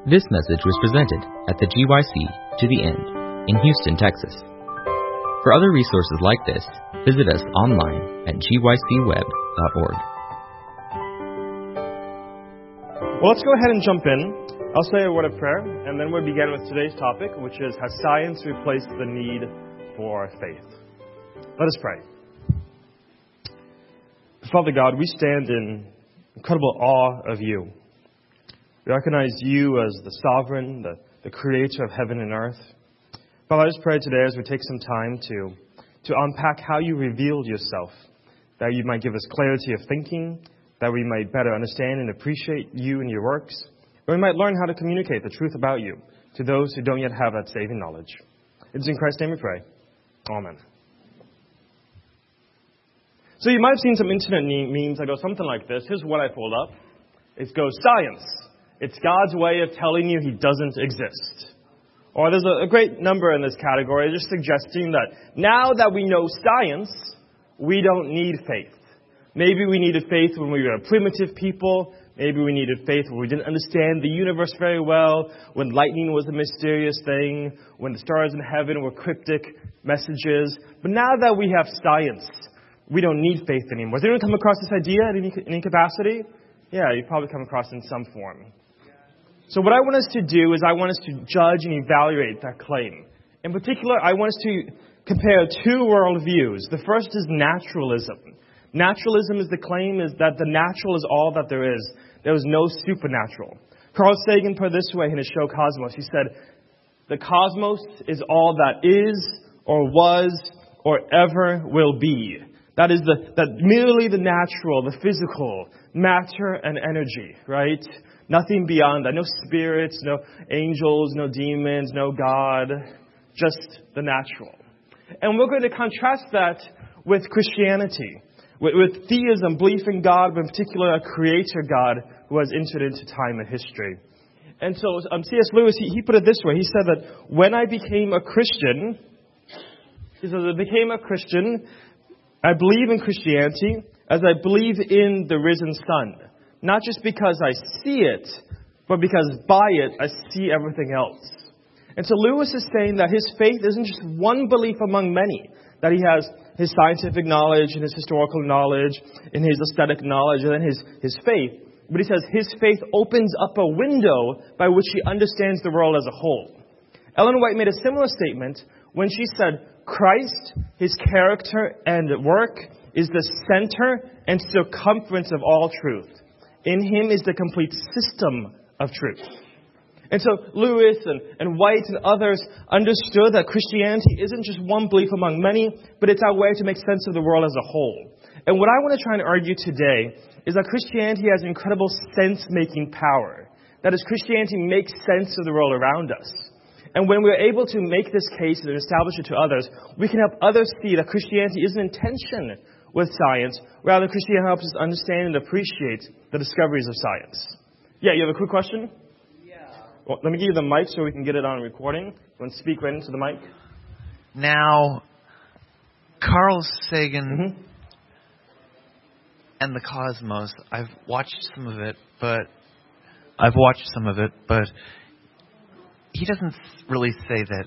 This message was presented at the GYC To The End in Houston, Texas. For other resources like this, visit us online at gycweb.org. Well, let's go ahead and jump in. I'll say a word of prayer, and then we'll begin with today's topic, which is, has science replaced the need for faith? Let us pray. Father God, we stand in incredible awe of you. We recognize you as the sovereign, the creator of heaven and earth. Father, I just pray today as we take some time to unpack how you revealed yourself, that you might give us clarity of thinking, that we might better understand and appreciate you and your works, or we might learn how to communicate the truth about you to those who don't yet have that saving knowledge. It's in Christ's name we pray. Amen. So you might have seen some internet memes that go something like this. Here's what I pulled up. It goes, science. It's God's way of telling you he doesn't exist. Or there's a great number in this category just suggesting that now that we know science, we don't need faith. Maybe we needed faith when we were a primitive people. Maybe we needed faith when we didn't understand the universe very well, when lightning was a mysterious thing, when the stars in heaven were cryptic messages. But now that we have science, we don't need faith anymore. Has anyone come across this idea in any capacity? Yeah, you've probably come across it in some form. So what I want us to do is I want us to judge and evaluate that claim. In particular, I want us to compare two worldviews. The first is naturalism. Naturalism is the claim is that the natural is all that there is. There is no supernatural. Carl Sagan put it this way in his show Cosmos. He said, the cosmos is all that is or was or ever will be. That is that merely the natural, the physical, matter and energy, right? Nothing beyond that. No spirits, no angels, no demons, no God. Just the natural. And we're going to contrast that with Christianity. With theism, belief in God, but in particular a creator God who has entered into time and history. And so C.S. Lewis, he put it this way. He said that when I became a Christian, I believe in Christianity as I believe in the risen Son. Not just because I see it, but because by it I see everything else. And so Lewis is saying that his faith isn't just one belief among many. That he has his scientific knowledge and his historical knowledge and his aesthetic knowledge and then his faith. But he says his faith opens up a window by which he understands the world as a whole. Ellen White made a similar statement when she said, Christ, his character and work, is the center and circumference of all truth. In him is the complete system of truth. And so Lewis and White and others understood that Christianity isn't just one belief among many, but it's our way to make sense of the world as a whole. And what I want to try and argue today is that Christianity has incredible sense-making power. That is, Christianity makes sense of the world around us. And when we're able to make this case and establish it to others, we can help others see that Christianity isn't in tension with science. Rather, Christianity helps us understand and appreciate the discoveries of science. Yeah, you have a quick question? Well, let me give you the mic so we can get it on recording. You want to speak right into the mic? Now, Carl Sagan and the Cosmos, I've watched some of it, but he doesn't really say that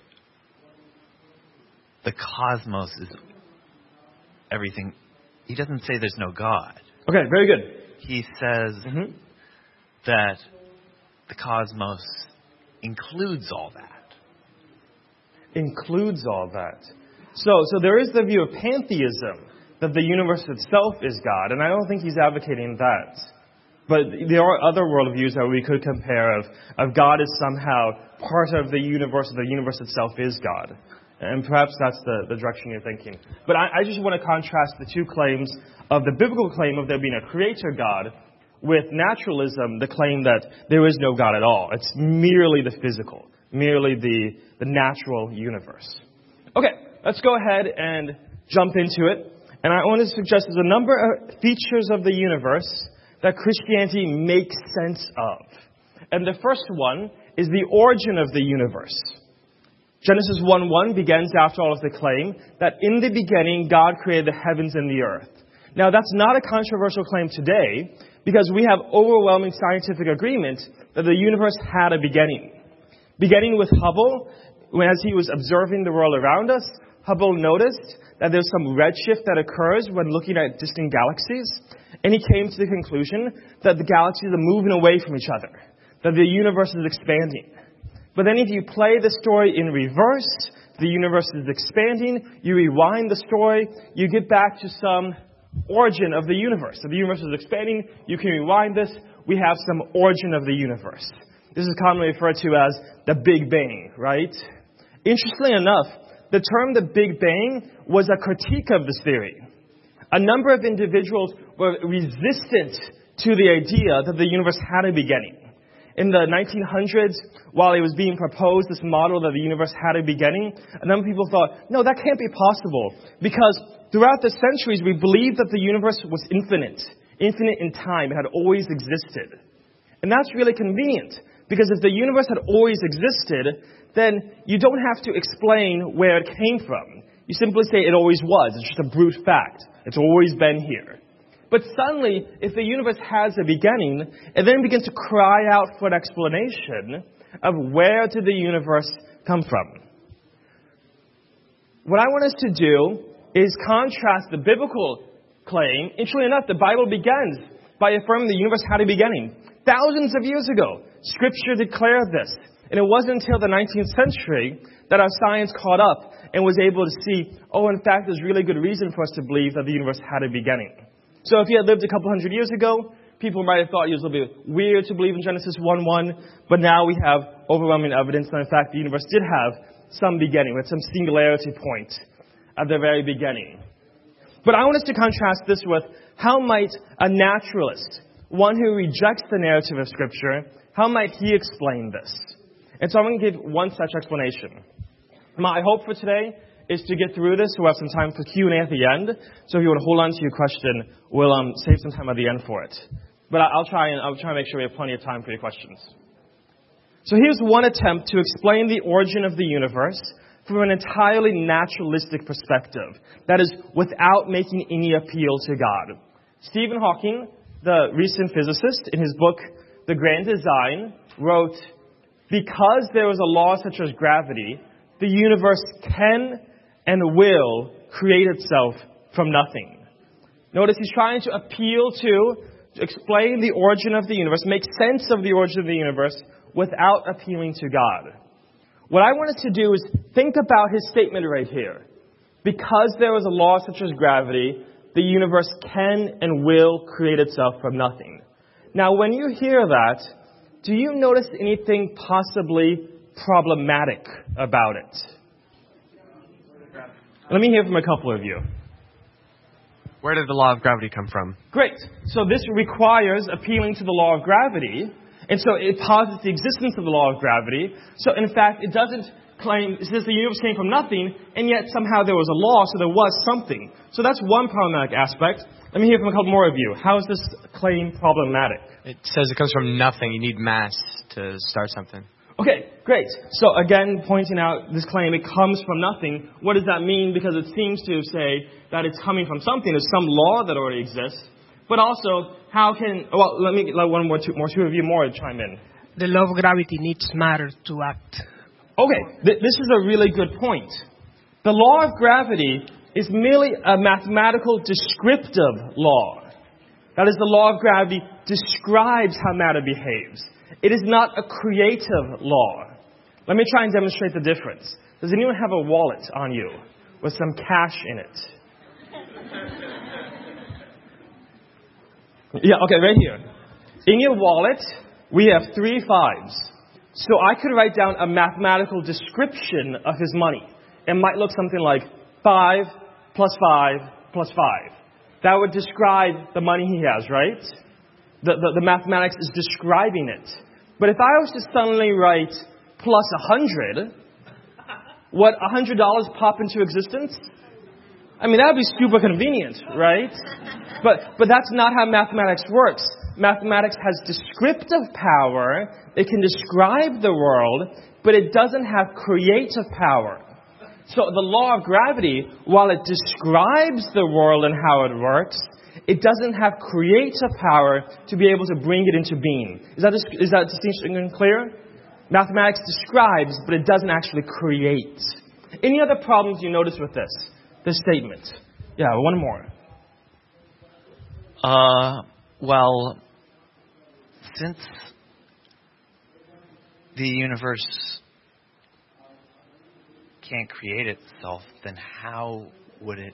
the cosmos is everything. He doesn't say there's no God. Okay, very good. He says that the cosmos includes all that. Includes all that. So there is the view of pantheism, that the universe itself is God, and I don't think he's advocating that. But there are other worldviews that we could compare of God as somehow part of the universe, or the universe itself is God. And perhaps that's the direction you're thinking. But I just want to contrast the two claims of the biblical claim of there being a creator God with naturalism, the claim that there is no God at all. It's merely the physical, merely the natural universe. Okay, let's go ahead and jump into it. And I want to suggest there's a number of features of the universe that Christianity makes sense of. And the first one is the origin of the universe. Genesis 1:1 begins after all of the claim that in the beginning God created the heavens and the earth. Now, that's not a controversial claim today because we have overwhelming scientific agreement that the universe had a beginning. Beginning with Hubble, as he was observing the world around us, Hubble noticed that there's some redshift that occurs when looking at distant galaxies, and he came to the conclusion that the galaxies are moving away from each other, that the universe is expanding. But then if you play the story in reverse, the universe is expanding, you rewind the story, you get back to some origin of the universe. If the universe is expanding, you can rewind this, we have some origin of the universe. This is commonly referred to as the Big Bang, right? Interestingly enough, the term the Big Bang was a critique of this theory. A number of individuals were resistant to the idea that the universe had a beginning. In the 1900s, while it was being proposed, this model that the universe had a beginning, a number of people thought, no, that can't be possible, because throughout the centuries, we believed that the universe was infinite in time. It had always existed. And that's really convenient, because if the universe had always existed, then you don't have to explain where it came from. You simply say it always was. It's just a brute fact. It's always been here. But suddenly, if the universe has a beginning, it then begins to cry out for an explanation of where did the universe come from. What I want us to do is contrast the biblical claim. Interestingly enough, the Bible begins by affirming the universe had a beginning. Thousands of years ago, Scripture declared this. And it wasn't until the 19th century that our science caught up and was able to see, in fact, there's really good reason for us to believe that the universe had a beginning. So if you had lived a couple hundred years ago, people might have thought it was a little bit weird to believe in Genesis 1:1, but now we have overwhelming evidence that, in fact, the universe did have some beginning, with some singularity point at the very beginning. But I want us to contrast this with how might a naturalist, one who rejects the narrative of Scripture, how might he explain this? And so I'm going to give one such explanation. My hope for today is to get through this, so we'll have some time for Q&A at the end. So if you want to hold on to your question, we'll save some time at the end for it. But I'll try and make sure we have plenty of time for your questions. So here's one attempt to explain the origin of the universe from an entirely naturalistic perspective. That is, without making any appeal to God. Stephen Hawking, the recent physicist, in his book, The Grand Design, wrote, because there is a law such as gravity, the universe can and will create itself from nothing. Notice he's trying to appeal to explain the origin of the universe, make sense of the origin of the universe without appealing to God. What I want us to do is think about his statement right here. Because there is a law such as gravity, the universe can and will create itself from nothing. Now, when you hear that, do you notice anything possibly problematic about it? Let me hear from a couple of you. Where did the law of gravity come from? Great. So this requires appealing to the law of gravity. And so it posits the existence of the law of gravity. So in fact, it doesn't claim, it says the universe came from nothing, and yet somehow there was a law, so there was something. So that's one problematic aspect. Let me hear from a couple more of you. How is this claim problematic? It says it comes from nothing. You need mass to start something. Okay, great. So again, pointing out this claim, it comes from nothing. What does that mean? Because it seems to say that it's coming from something. There's some law that already exists. But also, how can... Well, let me let two of you more chime in. The law of gravity needs matter to act. Okay, this is a really good point. The law of gravity is merely a mathematical descriptive law. That is, the law of gravity describes how matter behaves. It is not a creative law. Let me try and demonstrate the difference. Does anyone have a wallet on you with some cash in it? Yeah, okay, right here. In your wallet, we have 3 5s. So I could write down a mathematical description of his money. It might look something like 5 plus 5 plus 5. That would describe the money he has, right? The mathematics is describing it. But if I was to suddenly write plus 100, would $100 pop into existence? I mean, that would be super convenient, right? But that's not how mathematics works. Mathematics has descriptive power. It can describe the world, but it doesn't have creative power. So the law of gravity, while it describes the world and how it works, it doesn't have creative power to be able to bring it into being. Is that distinction clear? Mathematics describes, but it doesn't actually create. Any other problems you notice with this statement? Yeah, one more. Well, since the universe can't create itself, then how would it...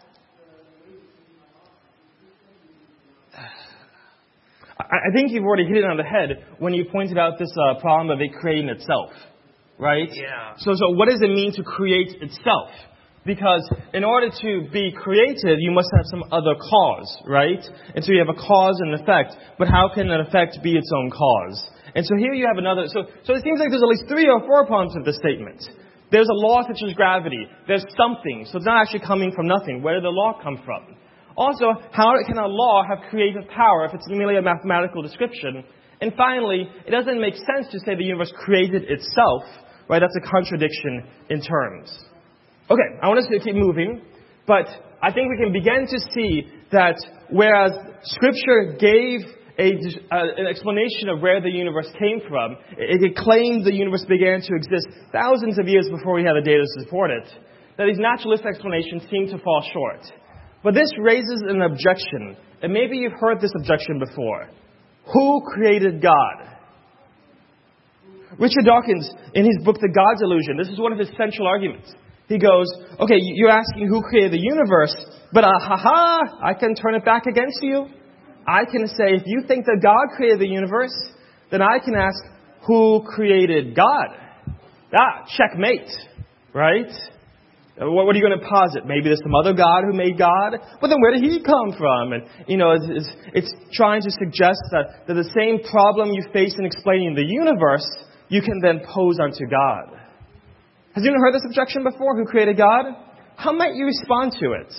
I think you've already hit it on the head when you pointed out this problem of it creating itself, right? Yeah. So what does it mean to create itself? Because in order to be created, you must have some other cause, right? And so you have a cause and an effect. But how can an effect be its own cause? And so here you have another... So it seems like there's at least 3 or 4 problems with this statement. There's a law such as gravity. There's something. So it's not actually coming from nothing. Where did the law come from? Also, how can a law have creative power if it's merely a mathematical description? And finally, it doesn't make sense to say the universe created itself, right? That's a contradiction in terms. Okay, I want us to keep moving, but I think we can begin to see that whereas Scripture gave an explanation of where the universe came from, it claimed the universe began to exist thousands of years before we had the data to support it, that these naturalist explanations seem to fall short. But this raises an objection, and maybe you've heard this objection before. Who created God? Richard Dawkins, in his book, The God's Illusion, this is one of his central arguments. He goes, okay, you're asking who created the universe, but I can turn it back against you. I can say, if you think that God created the universe, then I can ask, who created God? Checkmate, right? What are you going to posit? Maybe there's some other God who made God? But then where did he come from? And, it's trying to suggest that the same problem you face in explaining the universe, you can then pose onto God. Has anyone heard this objection before? Who created God? How might you respond to it?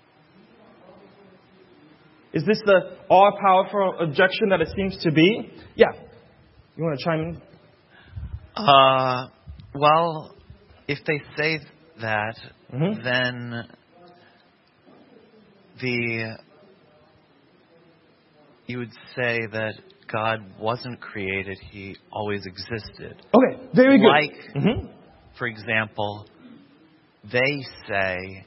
Is this the all-powerful objection that it seems to be? Yeah. You want to chime in? Well, if they say that, then you would say that God wasn't created, he always existed. Okay, very good. Like, for example, they say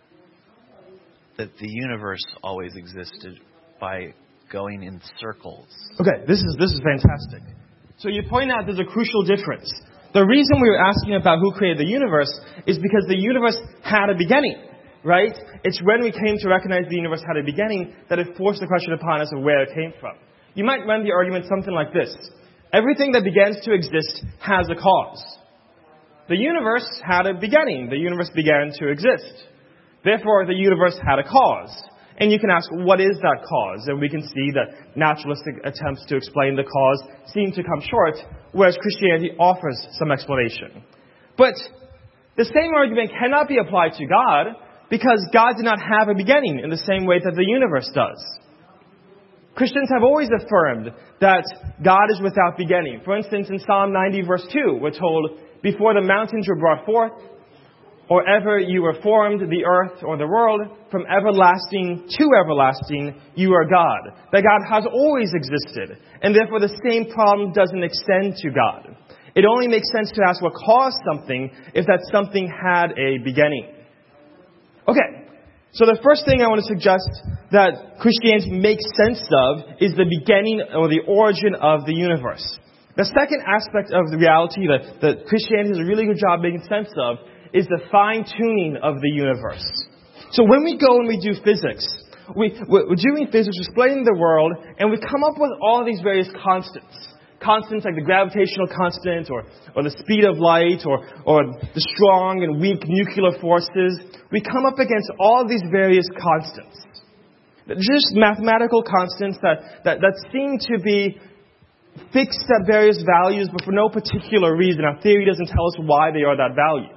that the universe always existed by going in circles. Okay, this is fantastic. So you point out there's a crucial difference. The reason we were asking about who created the universe is because the universe had a beginning, right? It's when we came to recognize the universe had a beginning that it forced the question upon us of where it came from. You might run the argument something like this. Everything that begins to exist has a cause. The universe had a beginning. The universe began to exist. Therefore, the universe had a cause. And you can ask, what is that cause? And we can see that naturalistic attempts to explain the cause seem to come short, whereas Christianity offers some explanation. But the same argument cannot be applied to God, because God did not have a beginning in the same way that the universe does. Christians have always affirmed that God is without beginning. For instance, in Psalm 90, verse 2, we're told, before the mountains were brought forth, or ever you were formed, the earth or the world, from everlasting to everlasting, you are God. That God has always existed, and therefore the same problem doesn't extend to God. It only makes sense to ask what caused something if that something had a beginning. Okay, so the first thing I want to suggest that Christianity makes sense of is the beginning or the origin of the universe. The second aspect of the reality that Christianity does a really good job making sense of is the fine-tuning of the universe. So when we go and we do physics, we're doing physics, explaining the world, and we come up with all of these various constants. Constants like the gravitational constant, or the speed of light, or the strong and weak nuclear forces. We come up against all of these various constants. Just mathematical constants that seem to be fixed at various values, but for no particular reason. Our theory doesn't tell us why they are that value.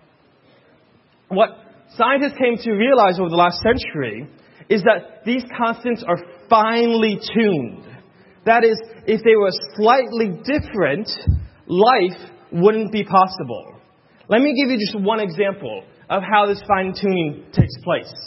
What scientists came to realize over the last century is that these constants are finely tuned. That is, if they were slightly different, life wouldn't be possible. Let me give you just one example of how this fine-tuning takes place.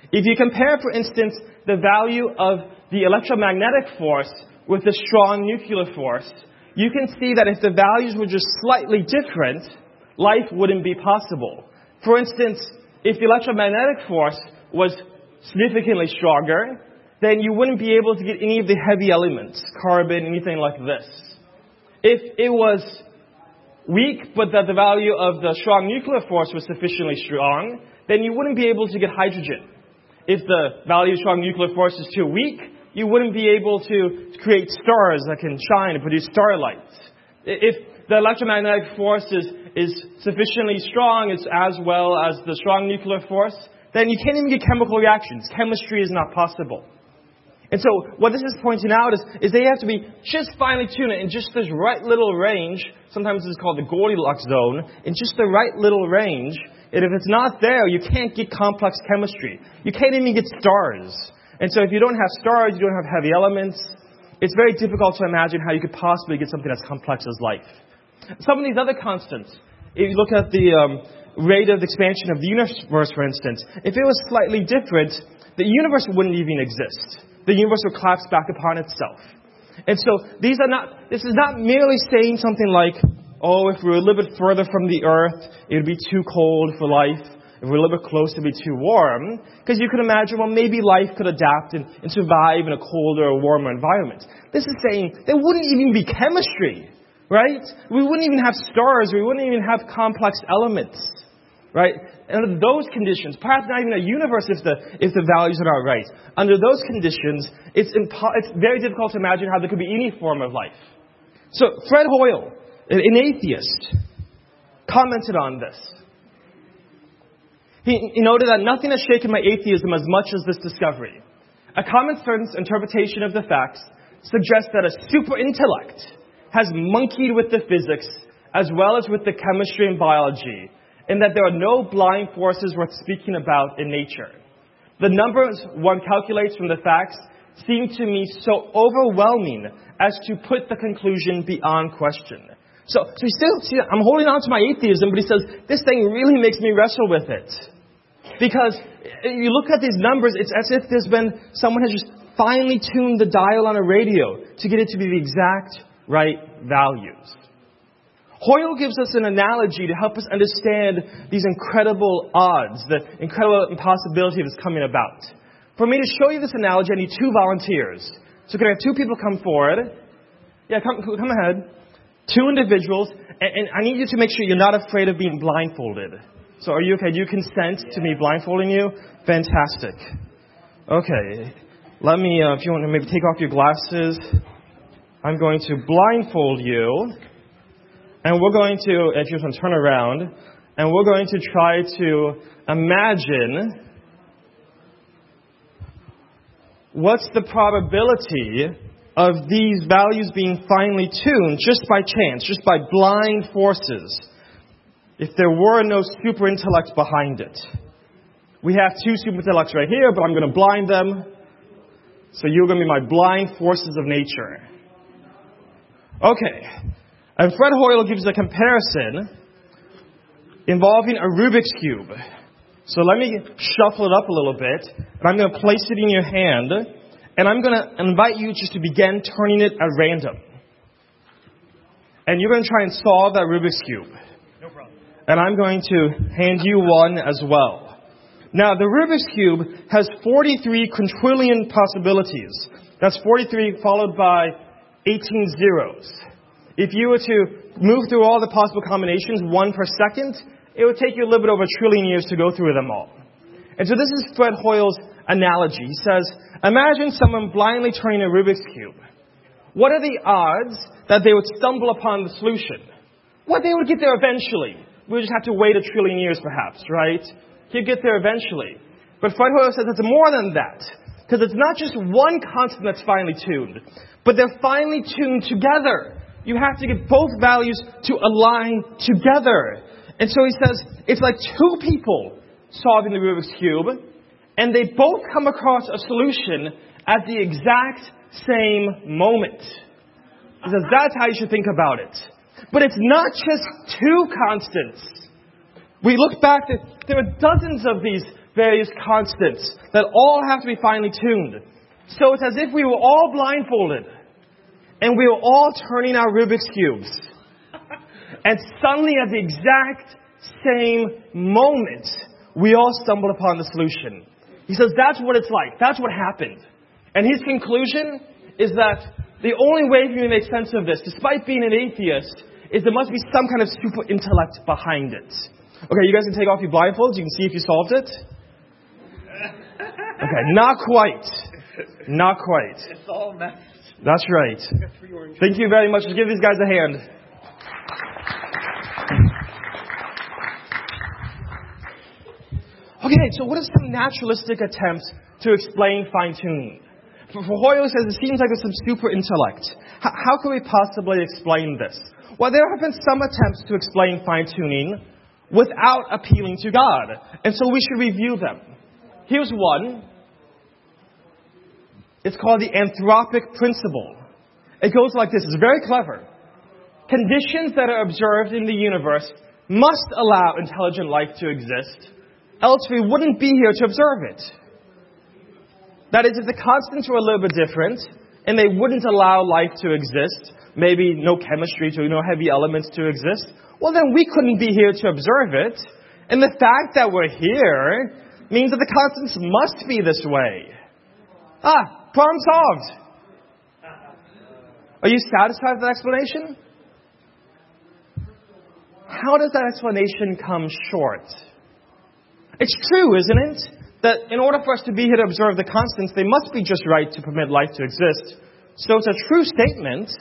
If you compare, for instance, the value of the electromagnetic force with the strong nuclear force, you can see that if the values were just slightly different, life wouldn't be possible. For instance, if the electromagnetic force was significantly stronger, then you wouldn't be able to get any of the heavy elements, carbon, anything like this. If it was weak, but that the value of the strong nuclear force was sufficiently strong, then you wouldn't be able to get hydrogen. If the value of strong nuclear force is too weak, you wouldn't be able to create stars that can shine and produce starlight. If the electromagnetic force is sufficiently strong as well as the strong nuclear force, then you can't even get chemical reactions. Chemistry is not possible. And so what this is pointing out is they have to be just finely tuned in just this right little range. Sometimes it's called the Goldilocks zone. In just the right little range. And if it's not there, you can't get complex chemistry. You can't even get stars. And so if you don't have stars, you don't have heavy elements. It's very difficult to imagine how you could possibly get something as complex as life. Some of these other constants, if you look at the rate of expansion of the universe, for instance, if it was slightly different, the universe wouldn't even exist. The universe would collapse back upon itself. And so this is not merely saying something like, oh, if we were a little bit further from the earth, it would be too cold for life. If we're a little bit close, it would be too warm. Because you could imagine, well, maybe life could adapt and survive in a colder or warmer environment. This is saying there wouldn't even be chemistry, right? We wouldn't even have stars. We wouldn't even have complex elements, right? And under those conditions, perhaps not even a universe if the values are not right. Under those conditions, it's very difficult to imagine how there could be any form of life. So Fred Hoyle, an atheist, commented on this. He noted that nothing has shaken my atheism as much as this discovery. A common sense interpretation of the facts suggests that a super intellect has monkeyed with the physics as well as with the chemistry and biology, and that there are no blind forces worth speaking about in nature. The numbers one calculates from the facts seem to me so overwhelming as to put the conclusion beyond question. So you still see, I'm holding on to my atheism, but he says, this thing really makes me wrestle with it. Because you look at these numbers, it's as if someone has just finely tuned the dial on a radio to get it to be the exact right values. Hoyle gives us an analogy to help us understand these incredible odds, the incredible impossibility that's coming about. For me to show you this analogy, I need two volunteers. So can I have two people come forward? Yeah, come ahead. Two individuals, and I need you to make sure you're not afraid of being blindfolded. So are you okay? Do you consent to me blindfolding you? Fantastic. Okay. Let me, if you want to maybe take off your glasses, I'm going to blindfold you. And we're going to, if you want to turn around, and we're going to try to imagine what's the probability of these values being finely tuned just by chance, just by blind forces, if there were no super intellect behind it. We have two super intellects right here, but I'm going to blind them. So you're going to be my blind forces of nature. Okay. And Fred Hoyle gives a comparison involving a Rubik's Cube. So let me shuffle it up a little bit, and I'm going to place it in your hand, and I'm going to invite you just to begin turning it at random. And you're going to try and solve that Rubik's Cube. No problem. And I'm going to hand you one as well. Now, the Rubik's Cube has 43 quintillion possibilities. That's 43 followed by 18 zeros. If you were to move through all the possible combinations, one per second, it would take you a little bit over 1 trillion years to go through them all. And so this is Fred Hoyle's analogy. He says, imagine someone blindly turning a Rubik's Cube. What are the odds that they would stumble upon the solution? Well, they would get there eventually. We would just have to wait 1 trillion years perhaps, right? He'd get there eventually. But Fred Hoyle says it's more than that. Because it's not just one constant that's finely tuned, but they're finely tuned together. You have to get both values to align together. And so he says, it's like two people solving the Rubik's Cube, and they both come across a solution at the exact same moment. He says, that's how you should think about it. But it's not just two constants. We look back, there are dozens of these various constants that all have to be finely tuned. So it's as if we were all blindfolded and we were all turning our Rubik's Cubes. And suddenly at the exact same moment, we all stumbled upon the solution. He says that's what it's like. That's what happened. And his conclusion is that the only way for you to make sense of this, despite being an atheist, is there must be some kind of super intellect behind it. Okay, you guys can take off your blindfolds. You can see if you solved it. Okay, not quite. Not quite. It's all messed. That's right. Thank you very much. Let's give these guys a hand. Okay, so what are some naturalistic attempts to explain fine-tuning? For Hoyle says it seems like there's some super intellect. How can we possibly explain this? Well, there have been some attempts to explain fine-tuning without appealing to God. And so we should review them. Here's one. It's called the anthropic principle. It goes like this. It's very clever. Conditions that are observed in the universe must allow intelligent life to exist, else we wouldn't be here to observe it. That is, if the constants were a little bit different, and they wouldn't allow life to exist, maybe no chemistry, no heavy elements to exist, well then we couldn't be here to observe it. And the fact that we're here means that the constants must be this way. Problem solved. Are you satisfied with that explanation? How does that explanation come short? It's true, isn't it, that in order for us to be here to observe the constants, they must be just right to permit life to exist. So it's a true statement.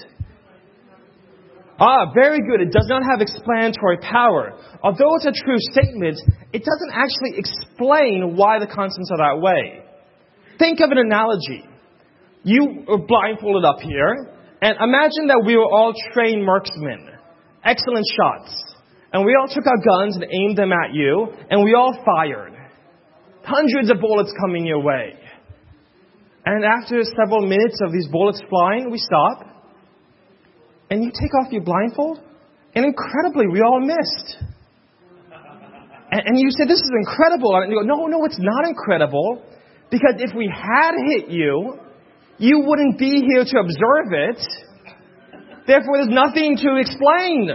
Very good. It does not have explanatory power. Although it's a true statement, it doesn't actually explain why the constants are that way. Think of an analogy. You are blindfolded up here, and imagine that we were all trained marksmen. Excellent shots. And we all took our guns and aimed them at you, and we all fired. Hundreds of bullets coming your way. And after several minutes of these bullets flying, we stop. And you take off your blindfold, and incredibly, we all missed. And you say, this is incredible. And you go, no, it's not incredible. Because if we had hit you, you wouldn't be here to observe it. Therefore, there's nothing to explain.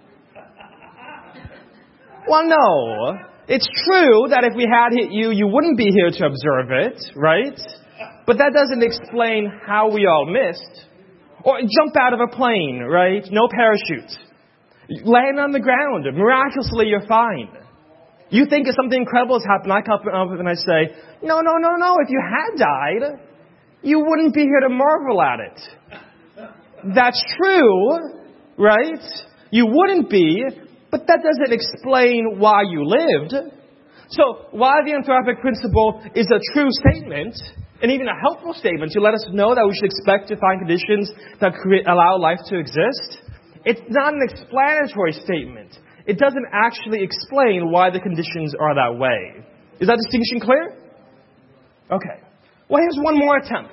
Well, no. It's true that if we had hit you, you wouldn't be here to observe it, right? But that doesn't explain how we all missed. Or jump out of a plane, right? No parachute. Land on the ground. Miraculously, you're fine. You think if something incredible has happened, I come up and I say, no. If you had died, you wouldn't be here to marvel at it. That's true, right? You wouldn't be, but that doesn't explain why you lived. So, while the anthropic principle is a true statement, and even a helpful statement to let us know that we should expect to find conditions that allow life to exist, it's not an explanatory statement. It doesn't actually explain why the conditions are that way. Is that distinction clear? Okay. Well, here's one more attempt.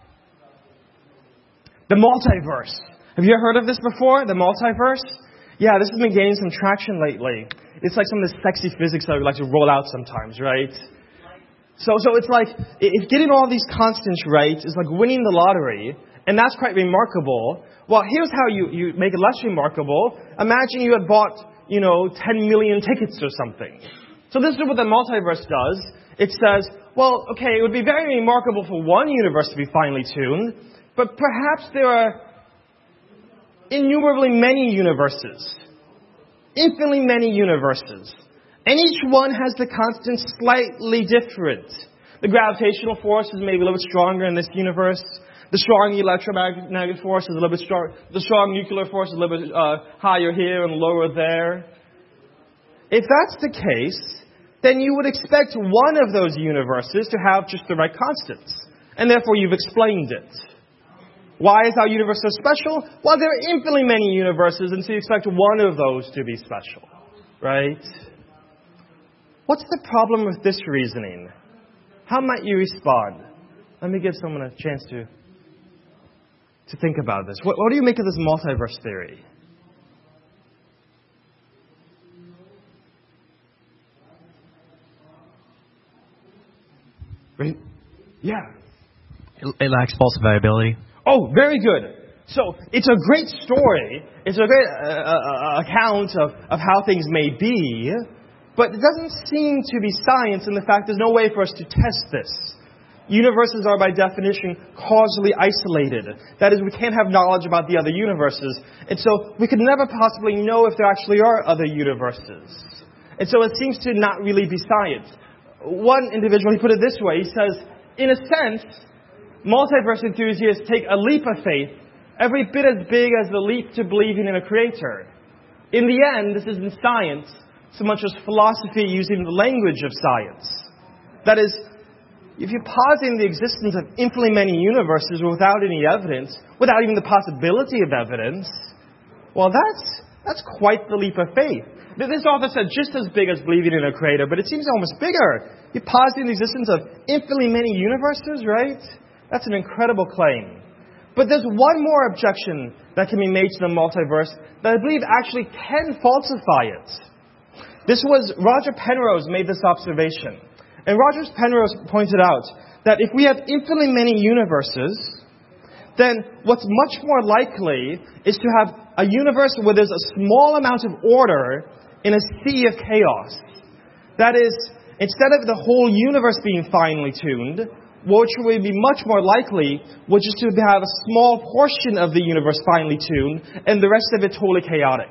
The multiverse. Have you ever heard of this before? The multiverse? Yeah, this has been gaining some traction lately. It's like some of the sexy physics that we like to roll out sometimes, right? So it's like, if getting all these constants right is like winning the lottery, and that's quite remarkable. Well, here's how you make it less remarkable. Imagine you had bought, 10 million tickets or something. So this is what the multiverse does. It says, well, okay, it would be very remarkable for one universe to be finely tuned, but perhaps there are innumerably many universes. Infinitely many universes. And each one has the constant slightly different. The gravitational force is maybe a little bit stronger in this universe. The strong electromagnetic force is a little bit stronger. The strong nuclear force is a little bit higher here and lower there. If that's the case, then you would expect one of those universes to have just the right constants. And therefore you've explained it. Why is our universe so special? Well, there are infinitely many universes, and so you expect one of those to be special. Right? What's the problem with this reasoning? How might you respond? Let me give someone a chance to think about this. What do you make of this multiverse theory? Right? Yeah. It lacks falsifiability. Oh, very good. So it's a great story. It's a great account of how things may be, but it doesn't seem to be science in the fact there's no way for us to test this. Universes are by definition causally isolated. That is, we can't have knowledge about the other universes. And so we could never possibly know if there actually are other universes. And so it seems to not really be science. One individual, he put it this way. He says, in a sense, multiverse enthusiasts take a leap of faith every bit as big as the leap to believing in a creator. In the end, this isn't science so much as philosophy using the language of science. That is, if you're positing the existence of infinitely many universes without any evidence, without even the possibility of evidence, well, that's quite the leap of faith. This author said just as big as believing in a creator, but it seems almost bigger. You're positing the existence of infinitely many universes, right? That's an incredible claim. But there's one more objection that can be made to the multiverse that I believe actually can falsify it. This was Roger Penrose made this observation. And Roger Penrose pointed out that if we have infinitely many universes, then what's much more likely is to have a universe where there's a small amount of order in a sea of chaos. That is, instead of the whole universe being finely tuned, which would be much more likely, would just to have a small portion of the universe finely tuned and the rest of it totally chaotic.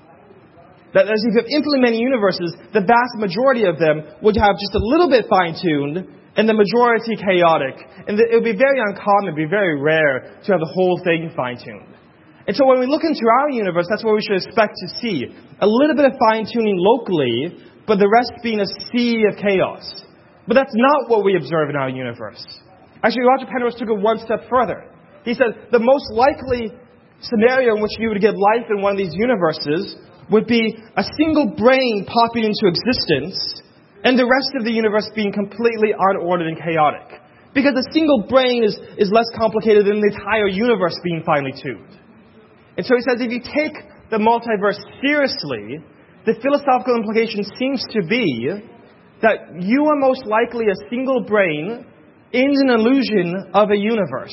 That is, if you have infinitely many universes, the vast majority of them would have just a little bit fine-tuned and the majority chaotic. And it would be very uncommon, it would be very rare to have the whole thing fine-tuned. And so when we look into our universe, that's what we should expect to see. A little bit of fine-tuning locally, but the rest being a sea of chaos. But that's not what we observe in our universe. Actually, Roger Penrose took it one step further. He said the most likely scenario in which you would get life in one of these universes would be a single brain popping into existence and the rest of the universe being completely unordered and chaotic. Because a single brain is less complicated than the entire universe being finely tuned. And so he says if you take the multiverse seriously, the philosophical implication seems to be that you are most likely a single brain in an illusion of a universe.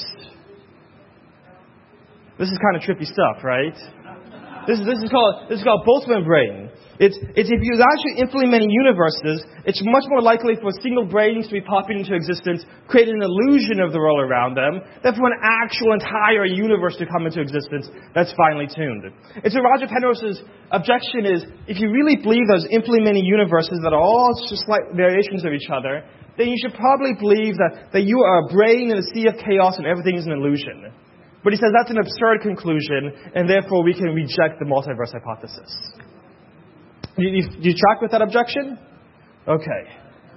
This is kind of trippy stuff, right? This is called Boltzmann brain. It's if you actually infinitely many universes, it's much more likely for single brains to be popping into existence, creating an illusion of the world around them, than for an actual entire universe to come into existence that's finely tuned. And so Roger Penrose's objection is, if you really believe there's infinitely many universes that are all just slight variations of each other, then you should probably believe that you are a brain in a sea of chaos and everything is an illusion. But he says that's an absurd conclusion, and therefore we can reject the multiverse hypothesis. Do you track with that objection? Okay.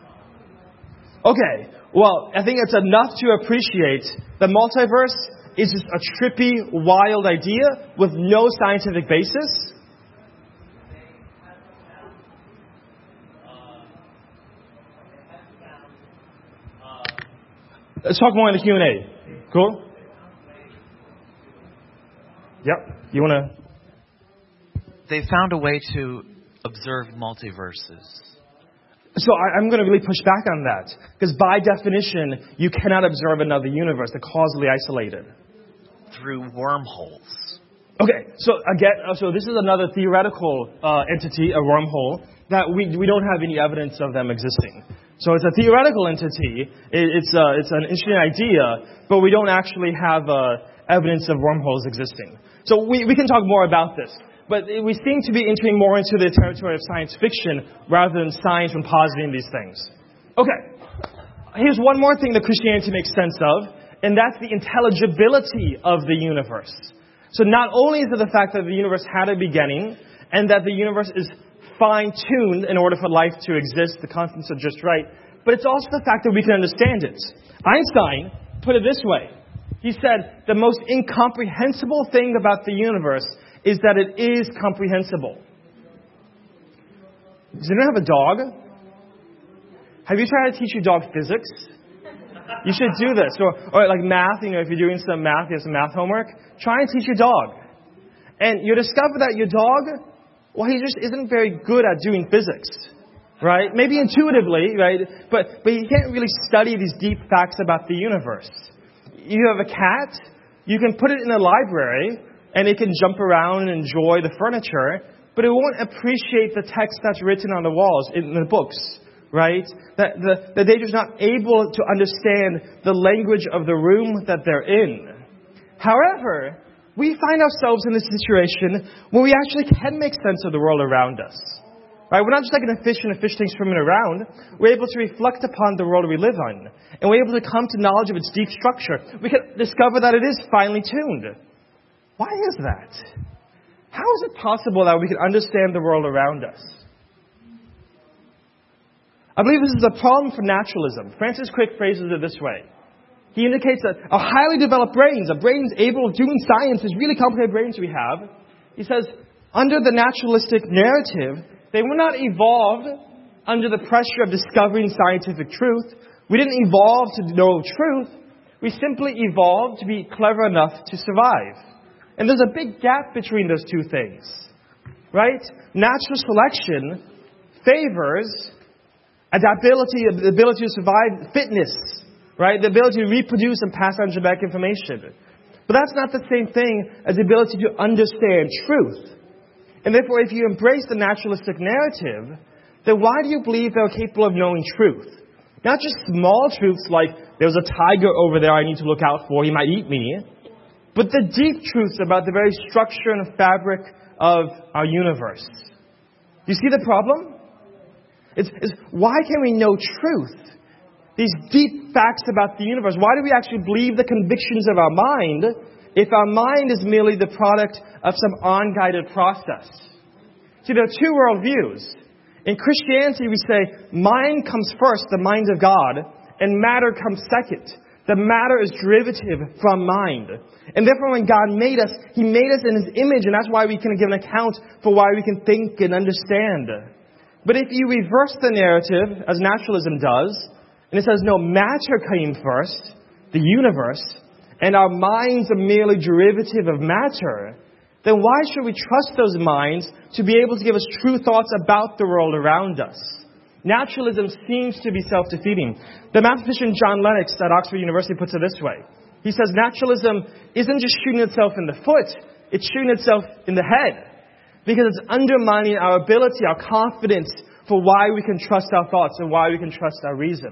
Well, I think it's enough to appreciate the multiverse is just a trippy, wild idea with no scientific basis. Let's talk more in the Q&A. Cool? Yep. You want to? They found a way to observe multiverses. So I'm going to really push back on that. Because by definition, you cannot observe another universe. They're causally isolated. Through wormholes. Okay, so this is another theoretical entity, a wormhole, that we don't have any evidence of them existing. So it's a theoretical entity. It's an interesting idea, but we don't actually have evidence of wormholes existing. So we can talk more about this. But we seem to be entering more into the territory of science fiction rather than science when positing these things. Okay, here's one more thing that Christianity makes sense of, and that's the intelligibility of the universe. So not only is it the fact that the universe had a beginning, and that the universe is fine-tuned in order for life to exist, the constants are just right, but it's also the fact that we can understand it. Einstein put it this way. He said, the most incomprehensible thing about the universe is that it is comprehensible. Does anyone have a dog? Have you tried to teach your dog physics? You should do this. Or like math, if you're doing some math, you have some math homework, try and teach your dog. And you discover that your dog, well, he just isn't very good at doing physics. right? Maybe intuitively, right? But you can't really study these deep facts about the universe. You have a cat, you can put it in a library, and it can jump around and enjoy the furniture, but it won't appreciate the text that's written on the walls, in the books, right? That they're just not able to understand the language of the room that they're in. However, we find ourselves in this situation where we actually can make sense of the world around us. Right? We're not just like in a fish and a fish tank swimming around. We're able to reflect upon the world we live on. And we're able to come to knowledge of its deep structure. We can discover that it is finely tuned. Why is that? How is it possible that we can understand the world around us? I believe this is a problem for naturalism. Francis Crick phrases it this way. He indicates that our highly developed brains, our brains able of doing science, these really complicated brains we have, he says, under the naturalistic narrative, they were not evolved under the pressure of discovering scientific truth. We didn't evolve to know truth. We simply evolved to be clever enough to survive. And there's a big gap between those two things. Right? Natural selection favors adaptability, the ability to survive, fitness. Right? The ability to reproduce and pass on genetic information. But that's not the same thing as the ability to understand truth. And therefore, if you embrace the naturalistic narrative, then why do you believe they're capable of knowing truth? Not just small truths like, there's a tiger over there I need to look out for, he might eat me. But the deep truths about the very structure and fabric of our universe. You see the problem? It's why can we know truth? These deep facts about the universe. Why do we actually believe the convictions of our mind if our mind is merely the product of some unguided process? See, there are two worldviews. In Christianity, we say mind comes first, the mind of God, and matter comes second. The matter is derivative from mind. And therefore, when God made us, He made us in His image, and that's why we can give an account for why we can think and understand. But if you reverse the narrative, as naturalism does, and it says, no, matter came first, the universe, and our minds are merely derivative of matter, then why should we trust those minds to be able to give us true thoughts about the world around us? Naturalism seems to be self-defeating. The mathematician John Lennox at Oxford University puts it this way. He says naturalism isn't just shooting itself in the foot, it's shooting itself in the head. Because it's undermining our ability, our confidence for why we can trust our thoughts and why we can trust our reason.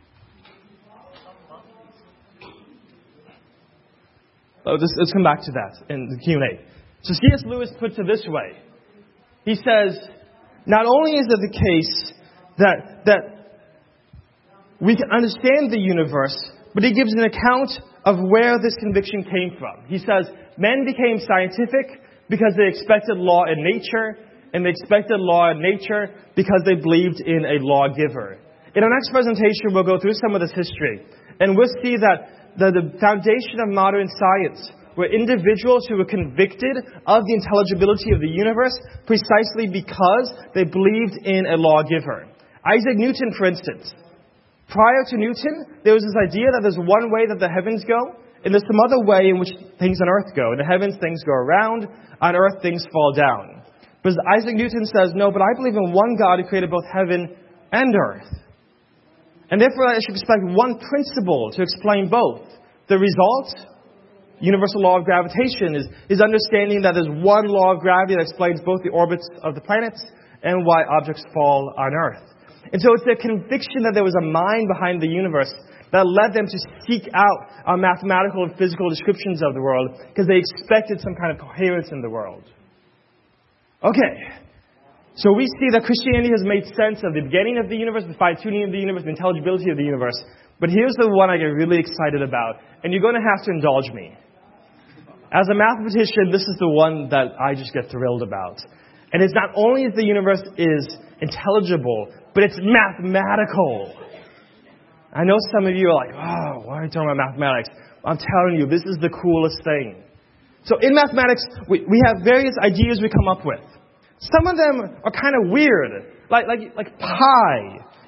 Let's come back to that in the Q&A. So C.S. Lewis puts it this way. He says, not only is it the case that we can understand the universe, but he gives an account of where this conviction came from. He says, men became scientific because they expected law in nature, and they expected law in nature because they believed in a lawgiver. In our next presentation, we'll go through some of this history, and we'll see that the foundation of modern science were individuals who were convicted of the intelligibility of the universe precisely because they believed in a lawgiver. Isaac Newton, for instance. Prior to Newton, there was this idea that there's one way that the heavens go, and there's some other way in which things on earth go. In the heavens, things go around. On earth, things fall down. But Isaac Newton says, no, but I believe in one God who created both heaven and earth. And therefore, I should expect one principle to explain both. The result, universal law of gravitation, is understanding that there's one law of gravity that explains both the orbits of the planets and why objects fall on Earth. And so it's their conviction that there was a mind behind the universe that led them to seek out our mathematical and physical descriptions of the world because they expected some kind of coherence in the world. Okay. So we see that Christianity has made sense of the beginning of the universe, the fine-tuning of the universe, the intelligibility of the universe. But here's the one I get really excited about, and you're going to have to indulge me. As a mathematician, this is the one that I just get thrilled about. And it's not only that the universe is intelligible, but it's mathematical. I know some of you are like, oh, why are you talking about mathematics? I'm telling you, this is the coolest thing. So in mathematics, we have various ideas we come up with. Some of them are kind of weird, like pi.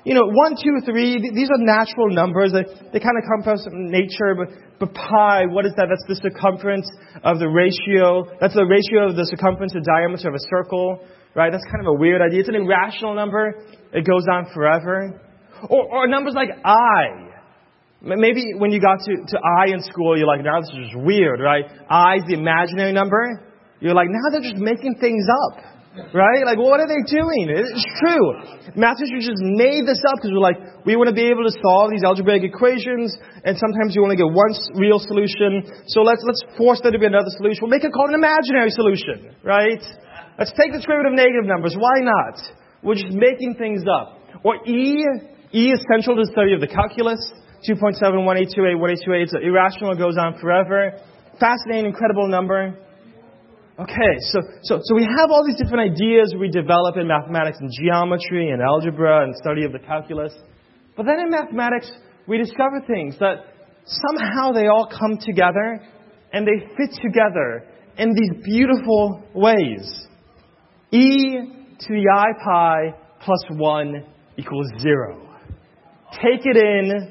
1, 2, 3, these are natural numbers. They kind of come from nature, but pi, what is that? That's the circumference of the ratio. That's the ratio of the circumference to diameter of a circle, right? That's kind of a weird idea. It's an irrational number. It goes on forever. Or numbers like I. Maybe when you got to I in school, you're like, now this is just weird, right? I is the imaginary number. You're like, now they're just making things up. Right? Like, what are they doing? It's true. Mathematicians just made this up because we want to be able to solve these algebraic equations, and sometimes you only get one real solution. So let's force there to be another solution. We'll make it called an imaginary solution, right? Let's take the square root of negative numbers. Why not? We're just making things up. Or E is central to the study of the calculus. 2.71828, 1828. It's irrational. It goes on forever. Fascinating, incredible number. Okay, so we have all these different ideas we develop in mathematics and geometry and algebra and study of the calculus. But then in mathematics, we discover things that somehow they all come together and they fit together in these beautiful ways. E to the I pi plus 1 equals 0. Take it in.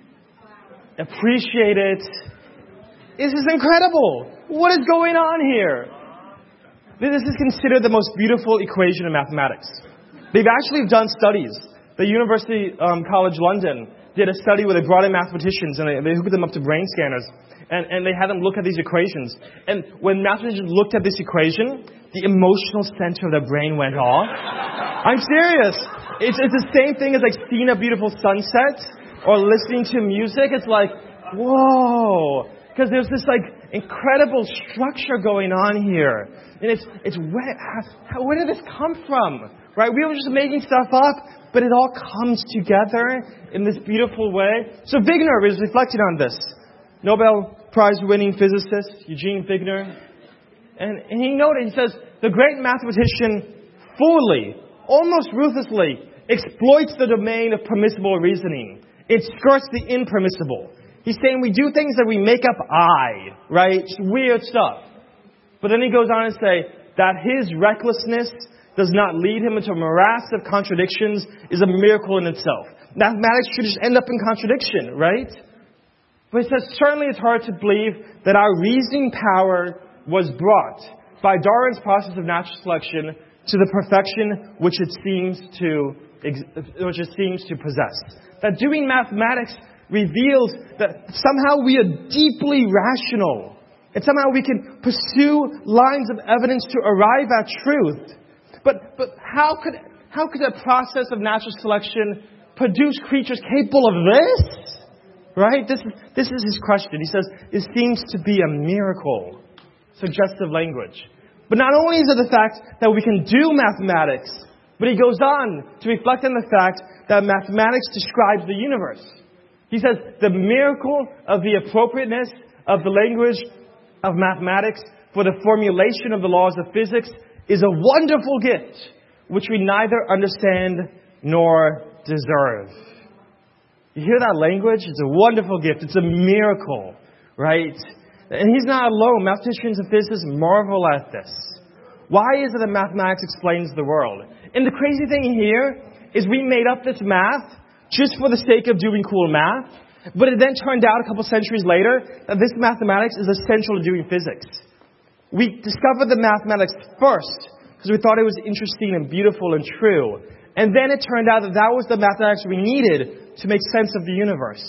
Appreciate it. This is incredible. What is going on here? This is considered the most beautiful equation in mathematics. They've actually done studies. The University College London did a study where they brought in mathematicians and they hooked them up to brain scanners. And they had them look at these equations. And when mathematicians looked at this equation, the emotional center of their brain went off. I'm serious. It's the same thing as seeing a beautiful sunset or listening to music. It's like, whoa. Because there's this incredible structure going on here. And it's where did this come from? Right? We were just making stuff up, but it all comes together in this beautiful way. So Wigner is reflecting on this. Nobel Prize winning physicist, Eugene Wigner. And he noted, he says, the great mathematician fully, almost ruthlessly, exploits the domain of permissible reasoning. It skirts the impermissible. He's saying we do things that we make up right? Just weird stuff. But then he goes on to say that his recklessness does not lead him into a morass of contradictions is a miracle in itself. Mathematics should just end up in contradiction, right? But he says certainly it's hard to believe that our reasoning power was brought by Darwin's process of natural selection to the perfection which it seems to possess. That doing mathematics reveals that somehow we are deeply rational. And somehow we can pursue lines of evidence to arrive at truth. But how could a process of natural selection produce creatures capable of this? Right? This is his question. He says, it seems to be a miracle. Suggestive language. But not only is it the fact that we can do mathematics, but he goes on to reflect on the fact that mathematics describes the universe. He says the miracle of the appropriateness of the language of mathematics for the formulation of the laws of physics is a wonderful gift which we neither understand nor deserve. You hear that language? It's a wonderful gift. It's a miracle, right? And he's not alone. Mathematicians and physicists marvel at this. Why is it that mathematics explains the world? And the crazy thing here is we made up this math just for the sake of doing cool math. But it then turned out a couple centuries later that this mathematics is essential to doing physics. We discovered the mathematics first because we thought it was interesting and beautiful and true. And then it turned out that was the mathematics we needed to make sense of the universe.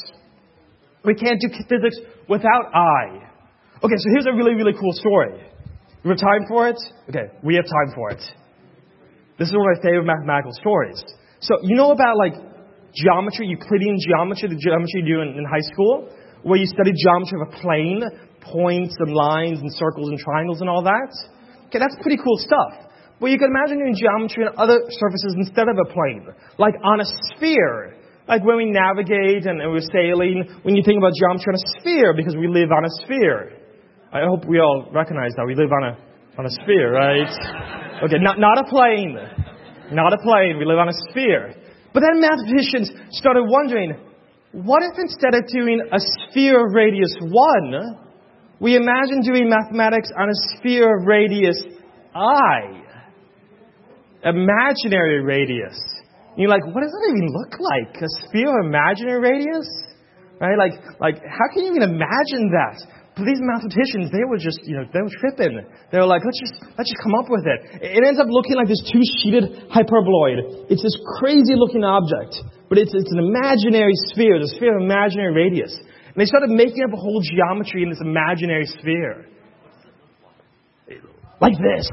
We can't do physics without I. Okay, so here's a really, really cool story. You have time for it? Okay, we have time for it. This is one of my favorite mathematical stories. So, you know about geometry, Euclidean geometry, the geometry you do in high school, where you study geometry of a plane, points and lines and circles and triangles and all that? Okay, that's pretty cool stuff. Well, you can imagine doing geometry on other surfaces instead of a plane, like on a sphere. Like when we navigate and we're sailing, when you think about geometry on a sphere, because we live on a sphere. I hope we all recognize that we live on a sphere, right? Okay, not a plane. Not a plane. We live on a sphere. But then mathematicians started wondering, what if instead of doing a sphere of radius 1, we imagine doing mathematics on a sphere of radius I? Imaginary radius. you're like, what does that even look like? A sphere of imaginary radius? Right? Like, how can you even imagine that? But these mathematicians, they were just, they were tripping. They were like, let's just come up with it. It ends up looking like this two-sheeted hyperboloid. It's this crazy-looking object, but it's an imaginary sphere, the sphere of imaginary radius. And they started making up a whole geometry in this imaginary sphere. Like this.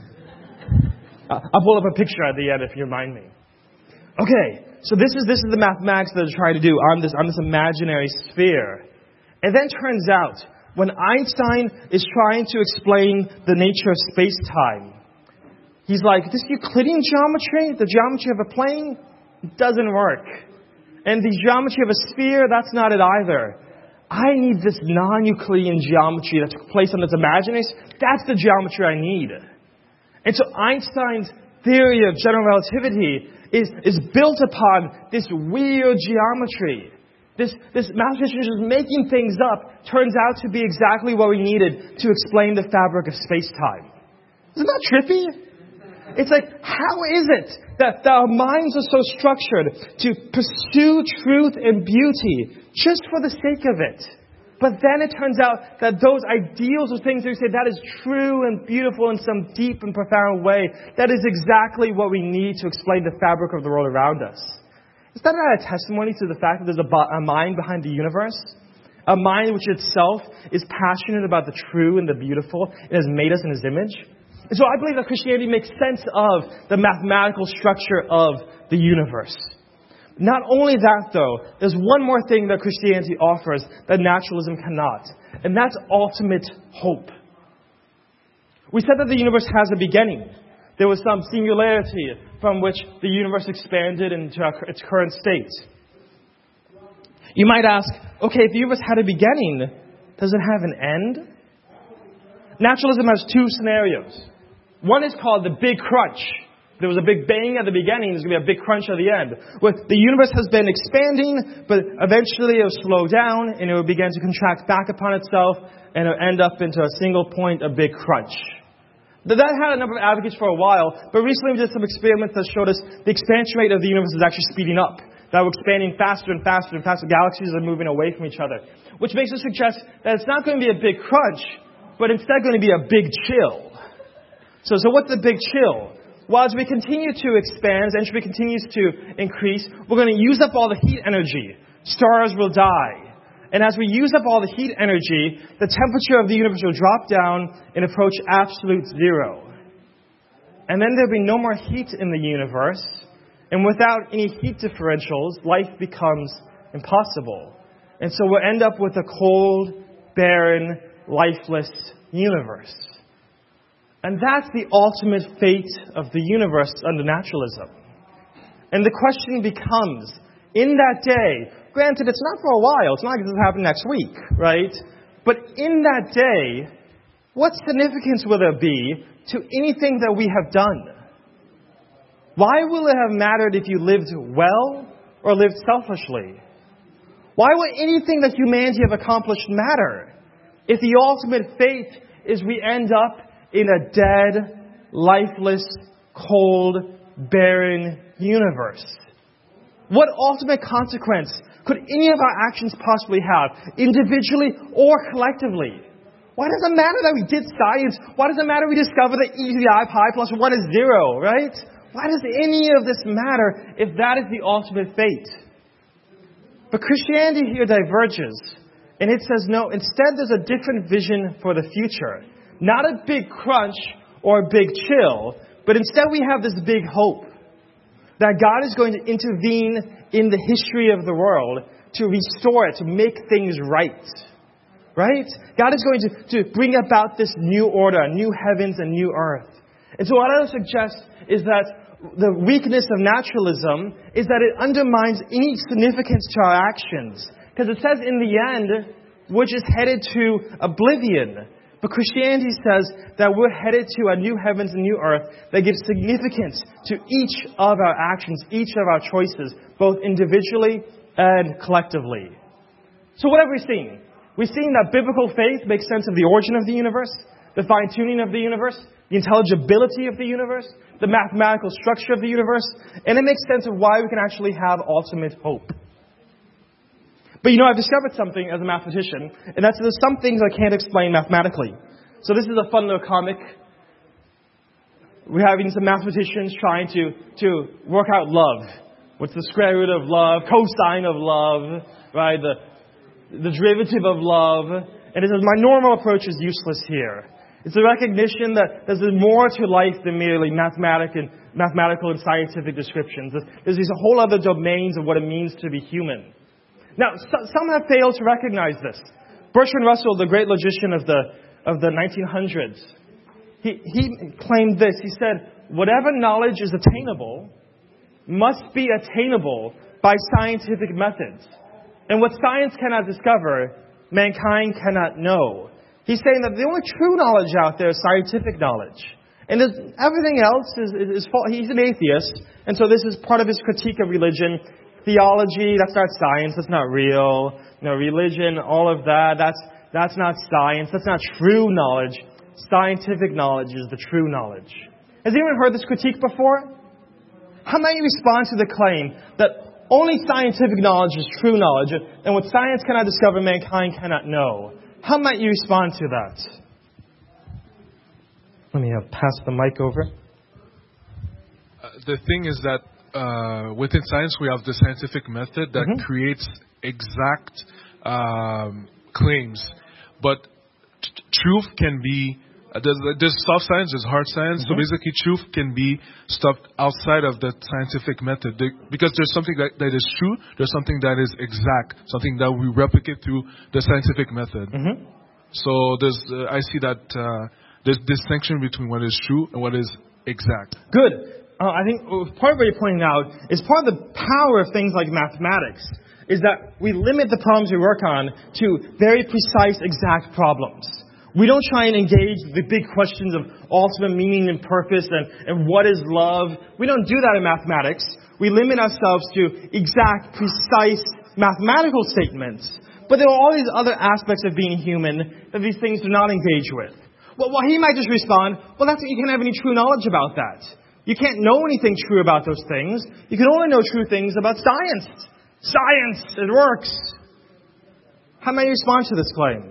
I'll pull up a picture at the end if you remind me. Okay, so this is the mathematics that they're trying to do on this imaginary sphere. And then turns out, when Einstein is trying to explain the nature of space-time, he's like, this Euclidean geometry, the geometry of a plane, doesn't work. And the geometry of a sphere, that's not it either. I need this non-Euclidean geometry that took place on this imaginary sphere. That's the geometry I need. And so Einstein's theory of general relativity is built upon this weird geometry. This mathematician just making things up turns out to be exactly what we needed to explain the fabric of space-time. Isn't that trippy? It's like, how is it that our minds are so structured to pursue truth and beauty just for the sake of it? But then it turns out that those ideals or things that we say, that is true and beautiful in some deep and profound way, that is exactly what we need to explain the fabric of the world around us. Is that not a testimony to the fact that there's a mind behind the universe? A mind which itself is passionate about the true and the beautiful and has made us in His image? And so I believe that Christianity makes sense of the mathematical structure of the universe. Not only that, though, there's one more thing that Christianity offers that naturalism cannot, and that's ultimate hope. We said that the universe has a beginning. There was some singularity from which the universe expanded into its current state. You might ask, okay, if the universe had a beginning, does it have an end? Naturalism has two scenarios. One is called the Big Crunch. There was a big bang at the beginning, there's going to be a big crunch at the end. Where the universe has been expanding, but eventually it will slow down and it will begin to contract back upon itself and it will end up into a single point, a big crunch. That had a number of advocates for a while, but recently we did some experiments that showed us the expansion rate of the universe is actually speeding up. That we're expanding faster and faster and faster. Galaxies are moving away from each other. Which makes us suggest that it's not going to be a big crunch, but instead going to be a big chill. So what's the big chill? Well, as we continue to expand, as entropy continues to increase, we're going to use up all the heat energy. Stars will die. And as we use up all the heat energy, the temperature of the universe will drop down and approach absolute zero. And then there'll be no more heat in the universe. And without any heat differentials, life becomes impossible. And so we'll end up with a cold, barren, lifeless universe. And that's the ultimate fate of the universe under naturalism. And the question becomes, in that day, granted it's not for a while, it's not like this will happen next week, right? But in that day, what significance will there be to anything that we have done? Why will it have mattered if you lived well or lived selfishly? Why will anything that humanity have accomplished matter if the ultimate fate is we end up in a dead, lifeless, cold, barren universe? What ultimate consequence could any of our actions possibly have, individually or collectively? Why does it matter that we did science? Why does it matter we discovered that e to the I pi plus 1 is 0, right? Why does any of this matter if that is the ultimate fate? But Christianity here diverges, and it says, no, instead there's a different vision for the future. Not a big crunch or a big chill, but instead we have this big hope that God is going to intervene in the history of the world to restore it, to make things right. Right? God is going to bring about this new order, new heavens and new earth. And so what I would suggest is that the weakness of naturalism is that it undermines any significance to our actions. Because it says in the end, we're just headed to oblivion. But Christianity says that we're headed to a new heavens and new earth that gives significance to each of our actions, each of our choices, both individually and collectively. So what have we seen? We've seen that biblical faith makes sense of the origin of the universe, the fine-tuning of the universe, the intelligibility of the universe, the mathematical structure of the universe, and it makes sense of why we can actually have ultimate hope. But I've discovered something as a mathematician, and that's there's some things I can't explain mathematically. So this is a fun little comic. We're having some mathematicians trying to work out love. What's the square root of love, cosine of love, right? The derivative of love. And it says, my normal approach is useless here. It's a recognition that there's more to life than merely mathematical and scientific descriptions. There's these whole other domains of what it means to be human. Now, some have failed to recognize this. Bertrand Russell, the great logician of the 1900s, he claimed this. He said, whatever knowledge is attainable must be attainable by scientific methods. And what science cannot discover, mankind cannot know. He's saying that the only true knowledge out there is scientific knowledge. And everything else is false. He's an atheist, and so this is part of his critique of religion. Theology, that's not science, that's not real. Religion, all of that, that's not science, that's not true knowledge. Scientific knowledge is the true knowledge. Has anyone heard this critique before? How might you respond to the claim that only scientific knowledge is true knowledge, and what science cannot discover, mankind cannot know? How might you respond to that? Let me pass the mic over. The thing is that within science we have the scientific method that creates exact claims. But truth can be, there's soft science, there's hard science. So basically truth can be stuff outside of the scientific method. Because there's something that is true, there's something that is exact, something that we replicate through the scientific method. So I see that there's distinction between what is true and what is exact. Good. I think part of what you're pointing out is part of the power of things like mathematics is that we limit the problems we work on to very precise, exact problems. We don't try and engage the big questions of ultimate meaning and purpose and what is love. We don't do that in mathematics. We limit ourselves to exact, precise mathematical statements. But there are all these other aspects of being human that these things do not engage with. Well, he might just respond, you can't have any true knowledge about that. You can't know anything true about those things. You can only know true things about science. Science, it works. How may you respond to this claim?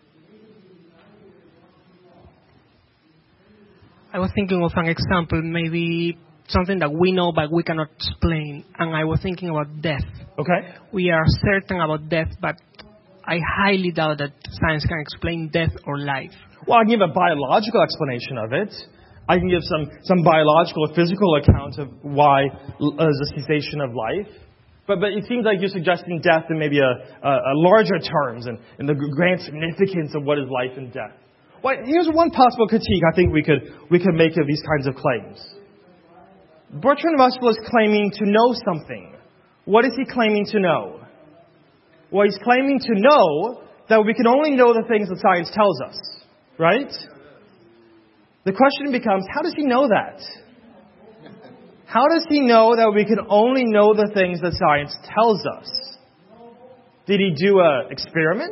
I was thinking of an example, maybe something that we know but we cannot explain. And I was thinking about death. Okay. We are certain about death, but I highly doubt that science can explain death or life. Well, I can give a biological explanation of it. I can give some biological or physical account of why there's a cessation of life. But it seems like you're suggesting death in maybe a larger terms and the grand significance of what is life and death. Well, here's one possible critique I think we could make of these kinds of claims. Bertrand Russell is claiming to know something. What is he claiming to know? Well, he's claiming to know that we can only know the things that science tells us, right? The question becomes, how does he know that? How does he know that we can only know the things that science tells us? Did he do an experiment?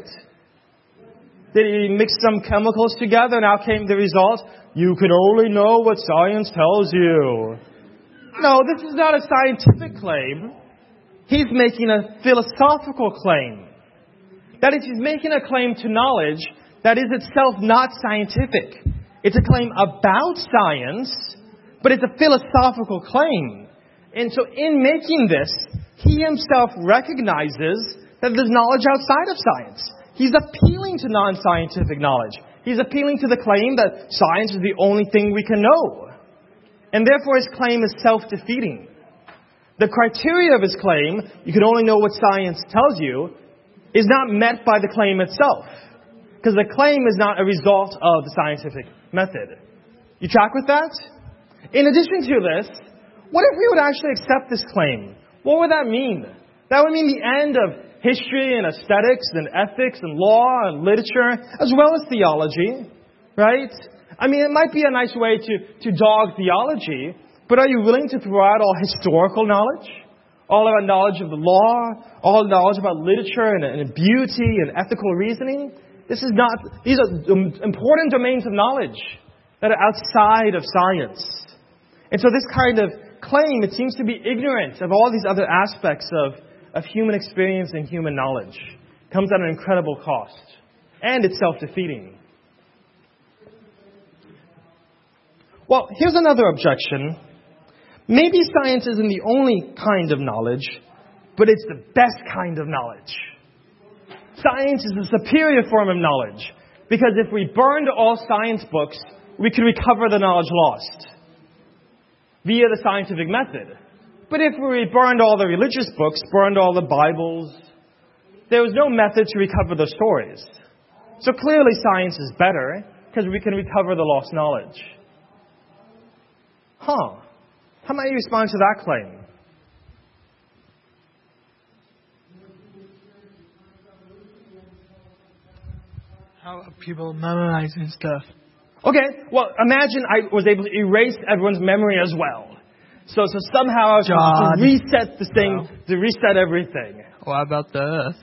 Did he mix some chemicals together and out came the result? You can only know what science tells you. No, this is not a scientific claim. He's making a philosophical claim. That is, he's making a claim to knowledge that is itself not scientific. It's a claim about science, but it's a philosophical claim. And so in making this, he himself recognizes that there's knowledge outside of science. He's appealing to non-scientific knowledge. He's appealing to the claim that science is the only thing we can know. And therefore his claim is self-defeating. The criteria of his claim, you can only know what science tells you, is not met by the claim itself. Because the claim is not a result of the scientific method. You track with that? In addition to this, what if we would actually accept this claim? What would that mean? That would mean the end of history and aesthetics and ethics and law and literature, as well as theology, right? I mean, it might be a nice way to dog theology, but are you willing to throw out all historical knowledge? All our knowledge of the law, all knowledge about literature and beauty and ethical reasoning? These are important domains of knowledge that are outside of science. And so this kind of claim, it seems to be ignorant of all these other aspects of human experience and human knowledge. It comes at an incredible cost. And it's self-defeating. Well, here's another objection. Maybe science isn't the only kind of knowledge, but it's the best kind of knowledge. Science is a superior form of knowledge, because if we burned all science books, we could recover the knowledge lost via the scientific method. But if we burned all the religious books, burned all the Bibles, there was no method to recover the stories. So clearly science is better, because we can recover the lost knowledge. How might you respond to that claim? How are people memorizing stuff? Okay, well, imagine I was able to erase everyone's memory as well. So somehow I was able to reset the thing, to reset everything. What about the Earth?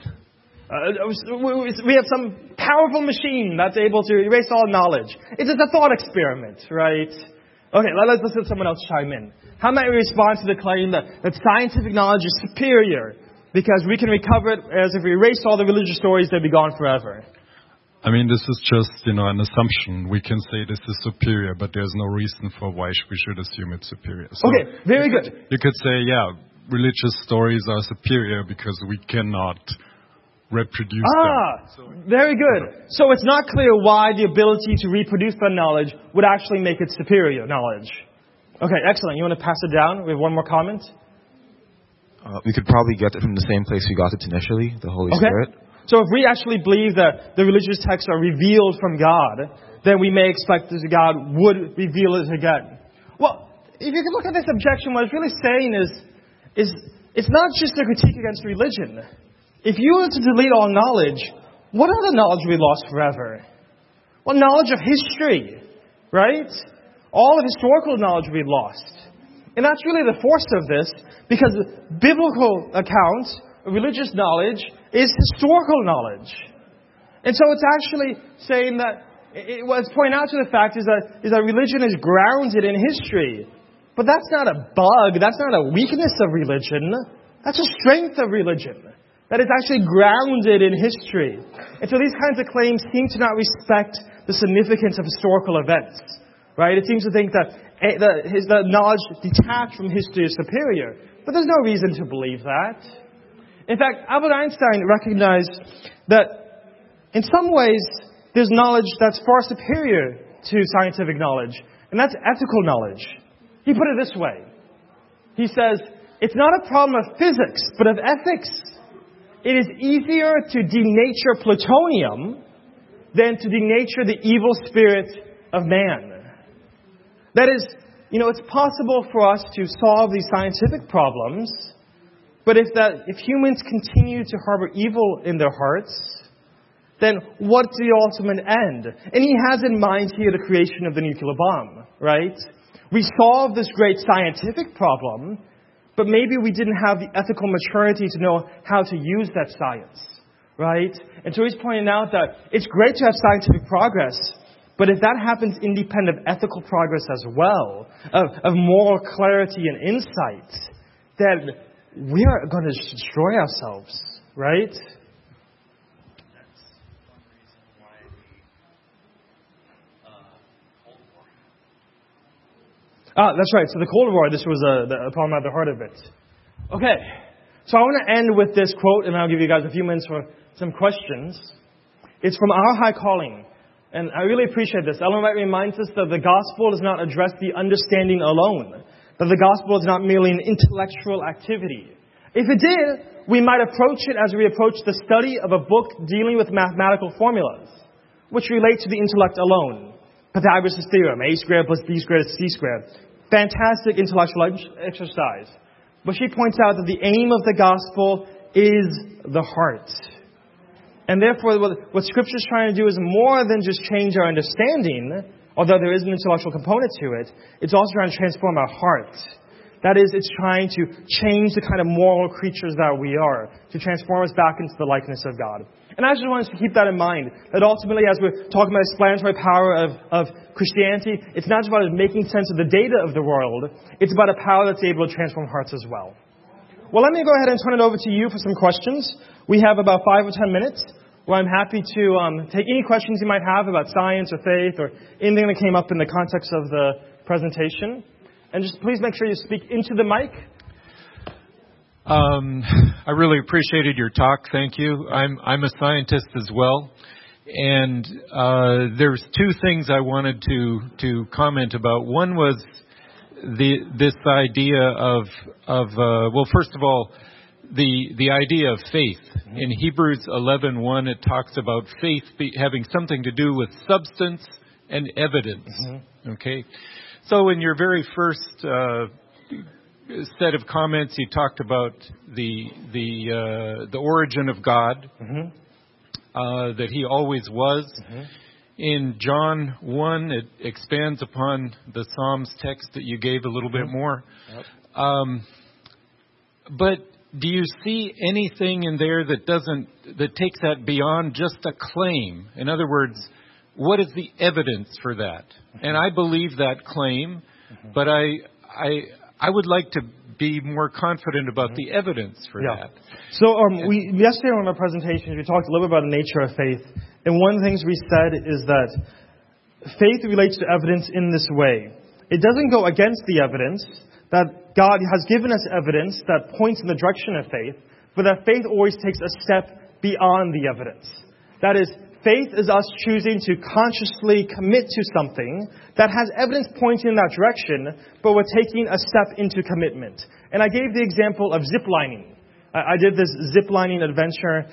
We have some powerful machine that's able to erase all knowledge. It's just a thought experiment, right? Okay, let's let someone else chime in. How might we respond to the claim that scientific knowledge is superior because we can recover it, as if we erased all the religious stories, they'd be gone forever? I mean, this is just, an assumption. We can say this is superior, but there's no reason for why we should assume it's superior. So okay, very good. You could say, religious stories are superior because we cannot reproduce them. Very good. So it's not clear why the ability to reproduce that knowledge would actually make it superior knowledge. Okay, excellent. You want to pass it down? We have one more comment. We could probably get it from the same place we got it initially, the Holy Spirit. So if we actually believe that the religious texts are revealed from God, then we may expect that God would reveal it again. Well, if you can look at this objection, what it's really saying is it's not just a critique against religion. If you were to delete all knowledge, what other knowledge would be lost forever? Well, knowledge of history, right? All of historical knowledge would be lost. And that's really the force of this, because biblical account, religious knowledge, is historical knowledge. And so it's actually saying that, what's pointing out to the fact is that religion is grounded in history. But that's not a bug, that's not a weakness of religion, that's a strength of religion. That it's actually grounded in history. And so these kinds of claims seem to not respect the significance of historical events. Right? It seems to think that the knowledge detached from history is superior. But there's no reason to believe that. In fact, Albert Einstein recognized that in some ways there's knowledge that's far superior to scientific knowledge. And that's ethical knowledge. He put it this way. He says, it's not a problem of physics, but of ethics. It is easier to denature plutonium than to denature the evil spirit of man. That is, it's possible for us to solve these scientific problems, but if humans continue to harbor evil in their hearts, then what's the ultimate end? And he has in mind here the creation of the nuclear bomb, right? We solved this great scientific problem, but maybe we didn't have the ethical maturity to know how to use that science, right? And so he's pointing out that it's great to have scientific progress, but if that happens independent of ethical progress as well, of moral clarity and insight, then we are going to destroy ourselves, right? That's one reason why the Cold War. That's right. So the Cold War, this was a problem at the heart of it. Okay. So I want to end with this quote, and I'll give you guys a few minutes for some questions. It's from Our High Calling. And I really appreciate this. Ellen White reminds us that the gospel does not address the understanding alone. That the gospel is not merely an intellectual activity. If it did, we might approach it as we approach the study of a book dealing with mathematical formulas, which relate to the intellect alone. Pythagoras' theorem, a squared plus b squared is c squared. Fantastic intellectual exercise. But she points out that the aim of the gospel is the heart. And therefore, what Scripture is trying to do is more than just change our understanding, although there is an intellectual component to it. It's also trying to transform our heart. That is, it's trying to change the kind of moral creatures that we are, to transform us back into the likeness of God. And I just want us to keep that in mind, that ultimately, as we're talking about explanatory power of Christianity, it's not just about making sense of the data of the world, it's about a power that's able to transform hearts as well. Well, let me go ahead and turn it over to you for some questions. We have about 5 or 10 minutes, where I'm happy to take any questions you might have about science or faith or anything that came up in the context of the presentation. And just please make sure you speak into the mic. I really appreciated your talk. Thank you. I'm a scientist as well. And there's 2 things I wanted to comment about. One was this idea of well, first of all, the idea of faith. In Hebrews 11:1, it talks about faith having something to do with substance and evidence. Okay? So in your very first set of comments, you talked about the origin of God, that He always was. In John 1, it expands upon the Psalms text that you gave a little bit more. But do you see anything in there that takes that beyond just a claim? In other words, what is the evidence for that? And I believe that claim, but I would like to be more confident about the evidence for that. So yesterday on our presentations, we talked a little bit about the nature of faith. And one of the things we said is that faith relates to evidence in this way. It doesn't go against the evidence, that God has given us evidence that points in the direction of faith, but that faith always takes a step beyond the evidence. That is, faith is us choosing to consciously commit to something that has evidence pointing in that direction, but we're taking a step into commitment. And I gave the example of ziplining. I did this ziplining adventure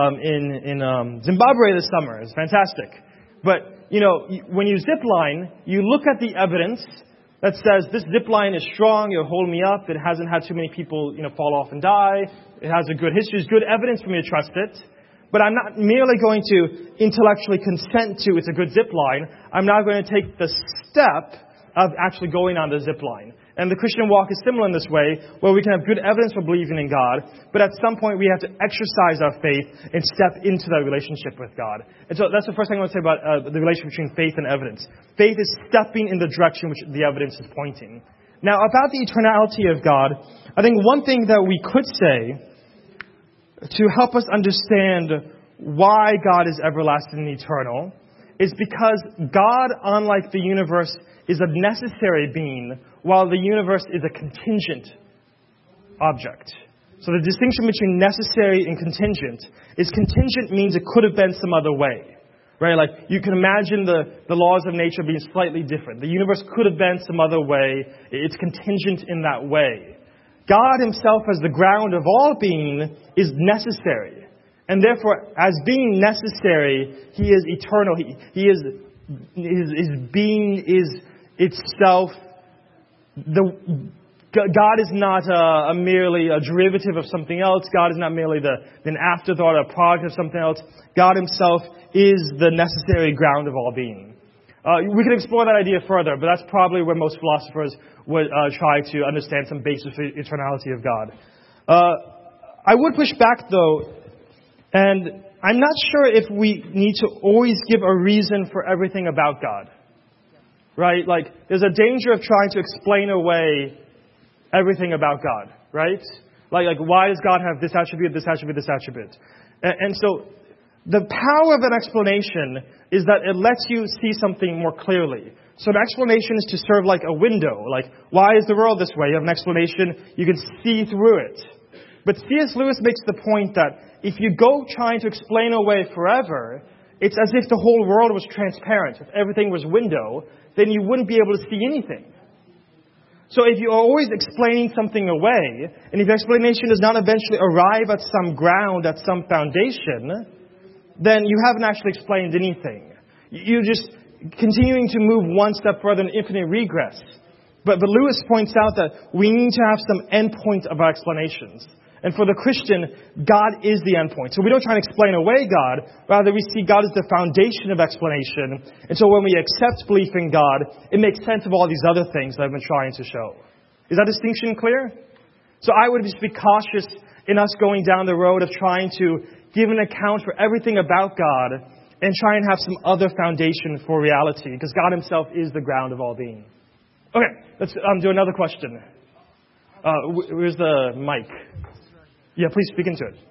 in Zimbabwe this summer. It's fantastic. But, when you zipline, you look at the evidence that says this zipline is strong, it'll hold me up, it hasn't had too many people, fall off and die, it has a good history, it's good evidence for me to trust it. But I'm not merely going to intellectually consent to it's a good zip line. I'm now going to take the step of actually going on the zip line. And the Christian walk is similar in this way, where we can have good evidence for believing in God, but at some point we have to exercise our faith and step into that relationship with God. And so that's the first thing I want to say about the relationship between faith and evidence. Faith is stepping in the direction which the evidence is pointing. Now, about the eternality of God, I think one thing that we could say to help us understand why God is everlasting and eternal is because God, unlike the universe, is a necessary being, while the universe is a contingent object. So the distinction between necessary and contingent is contingent means it could have been some other way. Right? Like, you can imagine the laws of nature being slightly different. The universe could have been some other way. It's contingent in that way. God himself, as the ground of all being, is necessary. And therefore, as being necessary, he is eternal. His being is itself. God is not merely a derivative of something else. God is not merely an afterthought or a product of something else. God himself is the necessary ground of all being. We could explore that idea further, but that's probably where most philosophers would try to understand some basis for eternality of God. I would push back, though, and I'm not sure if we need to always give a reason for everything about God. Right? Like, there's a danger of trying to explain away everything about God. Right? Like why does God have this attribute, this attribute, this attribute? And so, the power of an explanation is that it lets you see something more clearly. So an explanation is to serve like a window. Like, why is the world this way? You have an explanation, you can see through it. But C.S. Lewis makes the point that if you go trying to explain away forever, it's as if the whole world was transparent. If everything was window, then you wouldn't be able to see anything. So if you're always explaining something away, and if the explanation does not eventually arrive at some ground, at some foundation, then you haven't actually explained anything. You're just continuing to move one step further in infinite regress. But Lewis points out that we need to have some endpoint of our explanations. And for the Christian, God is the endpoint. So we don't try and explain away God. Rather, we see God as the foundation of explanation. And so when we accept belief in God, it makes sense of all these other things that I've been trying to show. Is that distinction clear? So I would just be cautious in us going down the road of trying to give an account for everything about God and try and have some other foundation for reality, because God himself is the ground of all being. Okay, let's do another question. Where's the mic? Yeah, please speak into it.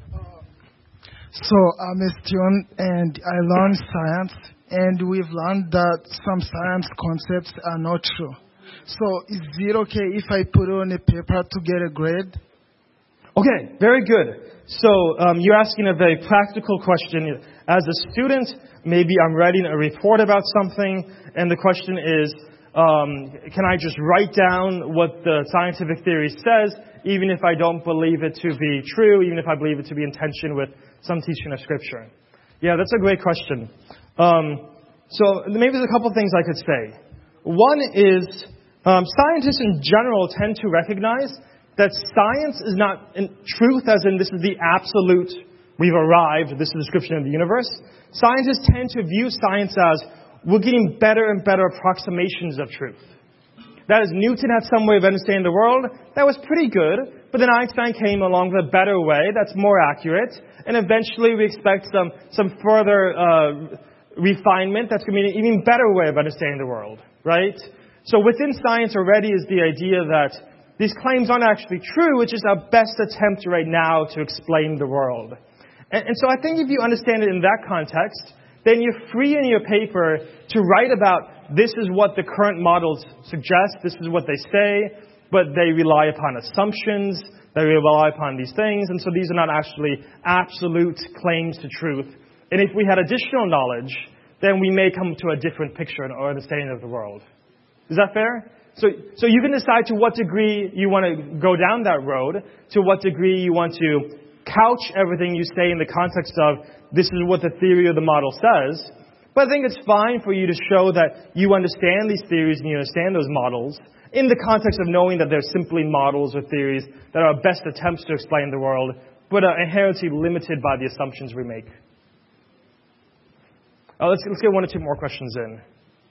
So I'm a student and I learn science, and we've learned that some science concepts are not true. So is it okay if I put on a paper to get a grade? Okay, very good. So you're asking a very practical question. As a student, maybe I'm writing a report about something, and the question is, can I just write down what the scientific theory says, even if I don't believe it to be true, even if I believe it to be in tension with some teaching of Scripture? Yeah, that's a great question. So maybe there's a couple things I could say. One is, scientists in general tend to recognize that science is not in truth, as in this is the absolute, we've arrived, this is the description of the universe. Scientists tend to view science as we're getting better and better approximations of truth. That is, Newton had some way of understanding the world that was pretty good, but then Einstein came along with a better way that's more accurate, and eventually we expect some further refinement that's going to be an even better way of understanding the world, right? So within science already is the idea that these claims aren't actually true, it's just our best attempt right now to explain the world. And so I think if you understand it in that context, then you're free in your paper to write about this is what the current models suggest, this is what they say, but they rely upon assumptions, they rely upon these things, and so these are not actually absolute claims to truth. And if we had additional knowledge, then we may come to a different picture or understanding of the world. Is that fair? So you can decide to what degree you want to go down that road, to what degree you want to couch everything you say in the context of this is what the theory of the model says. But I think it's fine for you to show that you understand these theories and you understand those models in the context of knowing that they're simply models or theories that are best attempts to explain the world, but are inherently limited by the assumptions we make. Let's get one or two more questions in.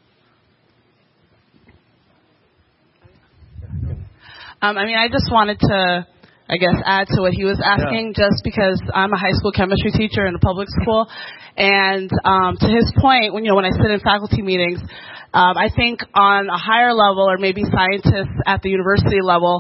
I just wanted to, add to what he was asking, just because I'm a high school chemistry teacher in a public school. And to his point, when I sit in faculty meetings, I think on a higher level, or maybe scientists at the university level,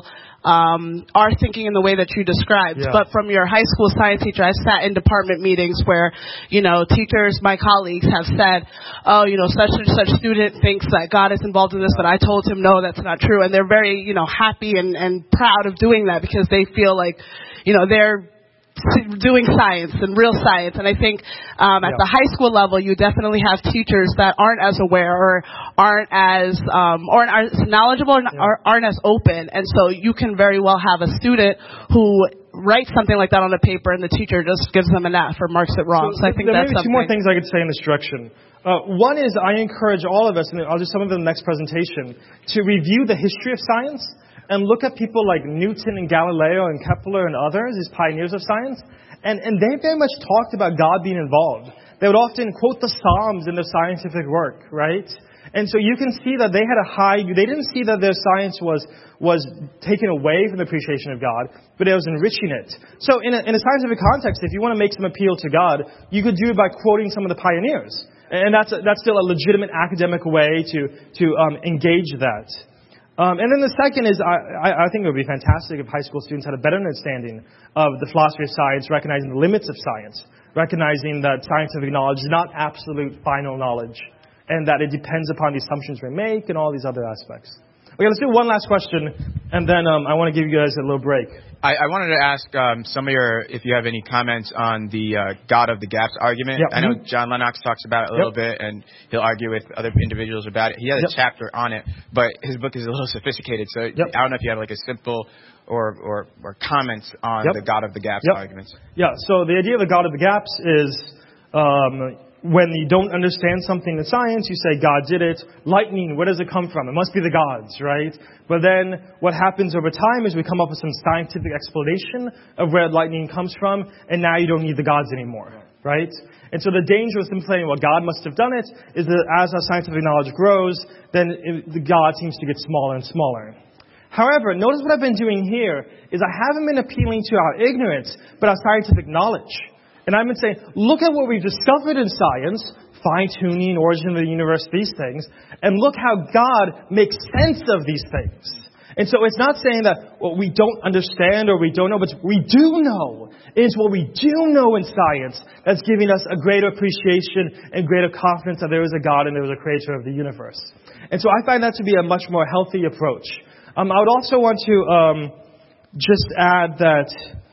are thinking in the way that you described. Yeah. But from your high school science teacher, I've sat in department meetings where, teachers, my colleagues have said, such and such student thinks that God is involved in this, but I told him, no, that's not true. And they're very, happy and proud of doing that because they feel like, they're doing science and real science. And I think at the high school level, you definitely have teachers that aren't as aware or aren't as knowledgeable or aren't as open. And so you can very well have a student who writes something like that on a paper and the teacher just gives them an F or marks it wrong. So I think that's something. There may be two more things I could say in this direction. One is I encourage all of us, and I'll do some of it in the next presentation, to review the history of science and look at people like Newton and Galileo and Kepler and others, these pioneers of science, and they very much talked about God being involved. They would often quote the Psalms in their scientific work, right? And so you can see that they had a high, they didn't see that their science was taken away from the appreciation of God, but it was enriching it. So in a scientific context, if you want to make some appeal to God, you could do it by quoting some of the pioneers. And that's still a legitimate academic way to engage that. And then the second is, I think it would be fantastic if high school students had a better understanding of the philosophy of science, recognizing the limits of science, recognizing that scientific knowledge is not absolute final knowledge, and that it depends upon the assumptions we make and all these other aspects. Okay, let's do one last question, and then I want to give you guys a little break. I wanted to ask some of if you have any comments on the God of the Gaps argument. Yep. I know John Lennox talks about it a little bit, and he'll argue with other individuals about it. He has a chapter on it, but his book is a little sophisticated, so I don't know if you have like a simple or comments on the God of the Gaps arguments. Yeah, so the idea of the God of the Gaps is when you don't understand something in science, you say, God did it. Lightning, where does it come from? It must be the gods, right? But then what happens over time is we come up with some scientific explanation of where lightning comes from, and now you don't need the gods anymore, right? And so the danger of simply saying, well, God must have done it, is that as our scientific knowledge grows, then the God seems to get smaller and smaller. However, notice what I've been doing here is I haven't been appealing to our ignorance, but our scientific knowledge. And I've been saying, look at what we've discovered in science, fine-tuning, origin of the universe, these things, and look how God makes sense of these things. And so it's not saying that we don't understand or we don't know, but we do know. It's what we do know in science that's giving us a greater appreciation and greater confidence that there is a God and there is a creator of the universe. And so I find that to be a much more healthy approach. I would also want to just add that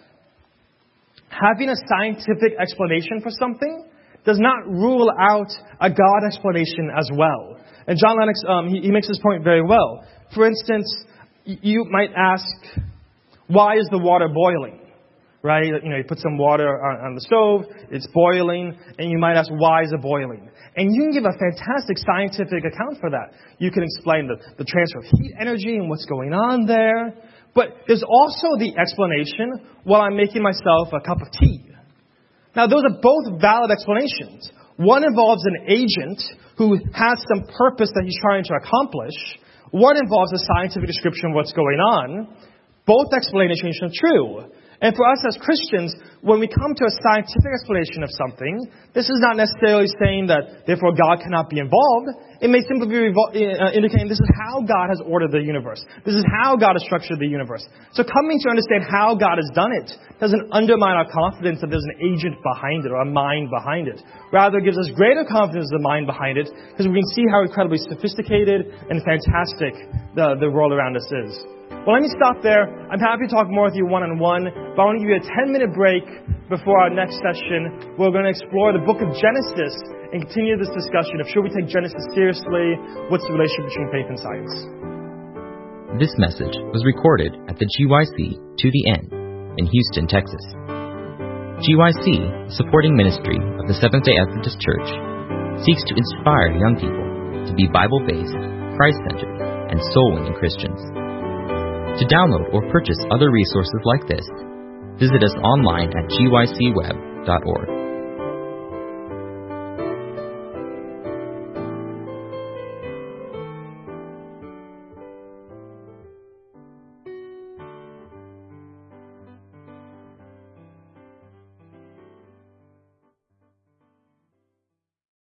having a scientific explanation for something does not rule out a God explanation as well. And John Lennox, he makes this point very well. For instance, you might ask, why is the water boiling? Right? You put some water on the stove, it's boiling, and you might ask, why is it boiling? And you can give a fantastic scientific account for that. You can explain the transfer of heat energy and what's going on there. But there's also the explanation while I'm making myself a cup of tea. Now, those are both valid explanations. One involves an agent who has some purpose that he's trying to accomplish. One involves a scientific description of what's going on. Both explanations are true. And for us as Christians, when we come to a scientific explanation of something, this is not necessarily saying that, therefore, God cannot be involved. It may simply be indicating this is how God has ordered the universe. This is how God has structured the universe. So coming to understand how God has done it doesn't undermine our confidence that there's an agent behind it or a mind behind it. Rather, it gives us greater confidence in the mind behind it because we can see how incredibly sophisticated and fantastic the world around us is. Well, let me stop there. I'm happy to talk more with you one-on-one, but I want to give you a 10-minute break before our next session. We're going to explore the book of Genesis and continue this discussion of should we take Genesis seriously? What's the relationship between faith and science? This message was recorded at the GYC To The End in Houston, Texas. GYC, supporting ministry of the Seventh-day Adventist Church, seeks to inspire young people to be Bible-based, Christ-centered, and soul-winning Christians. To download or purchase other resources like this, visit us online at gycweb.org.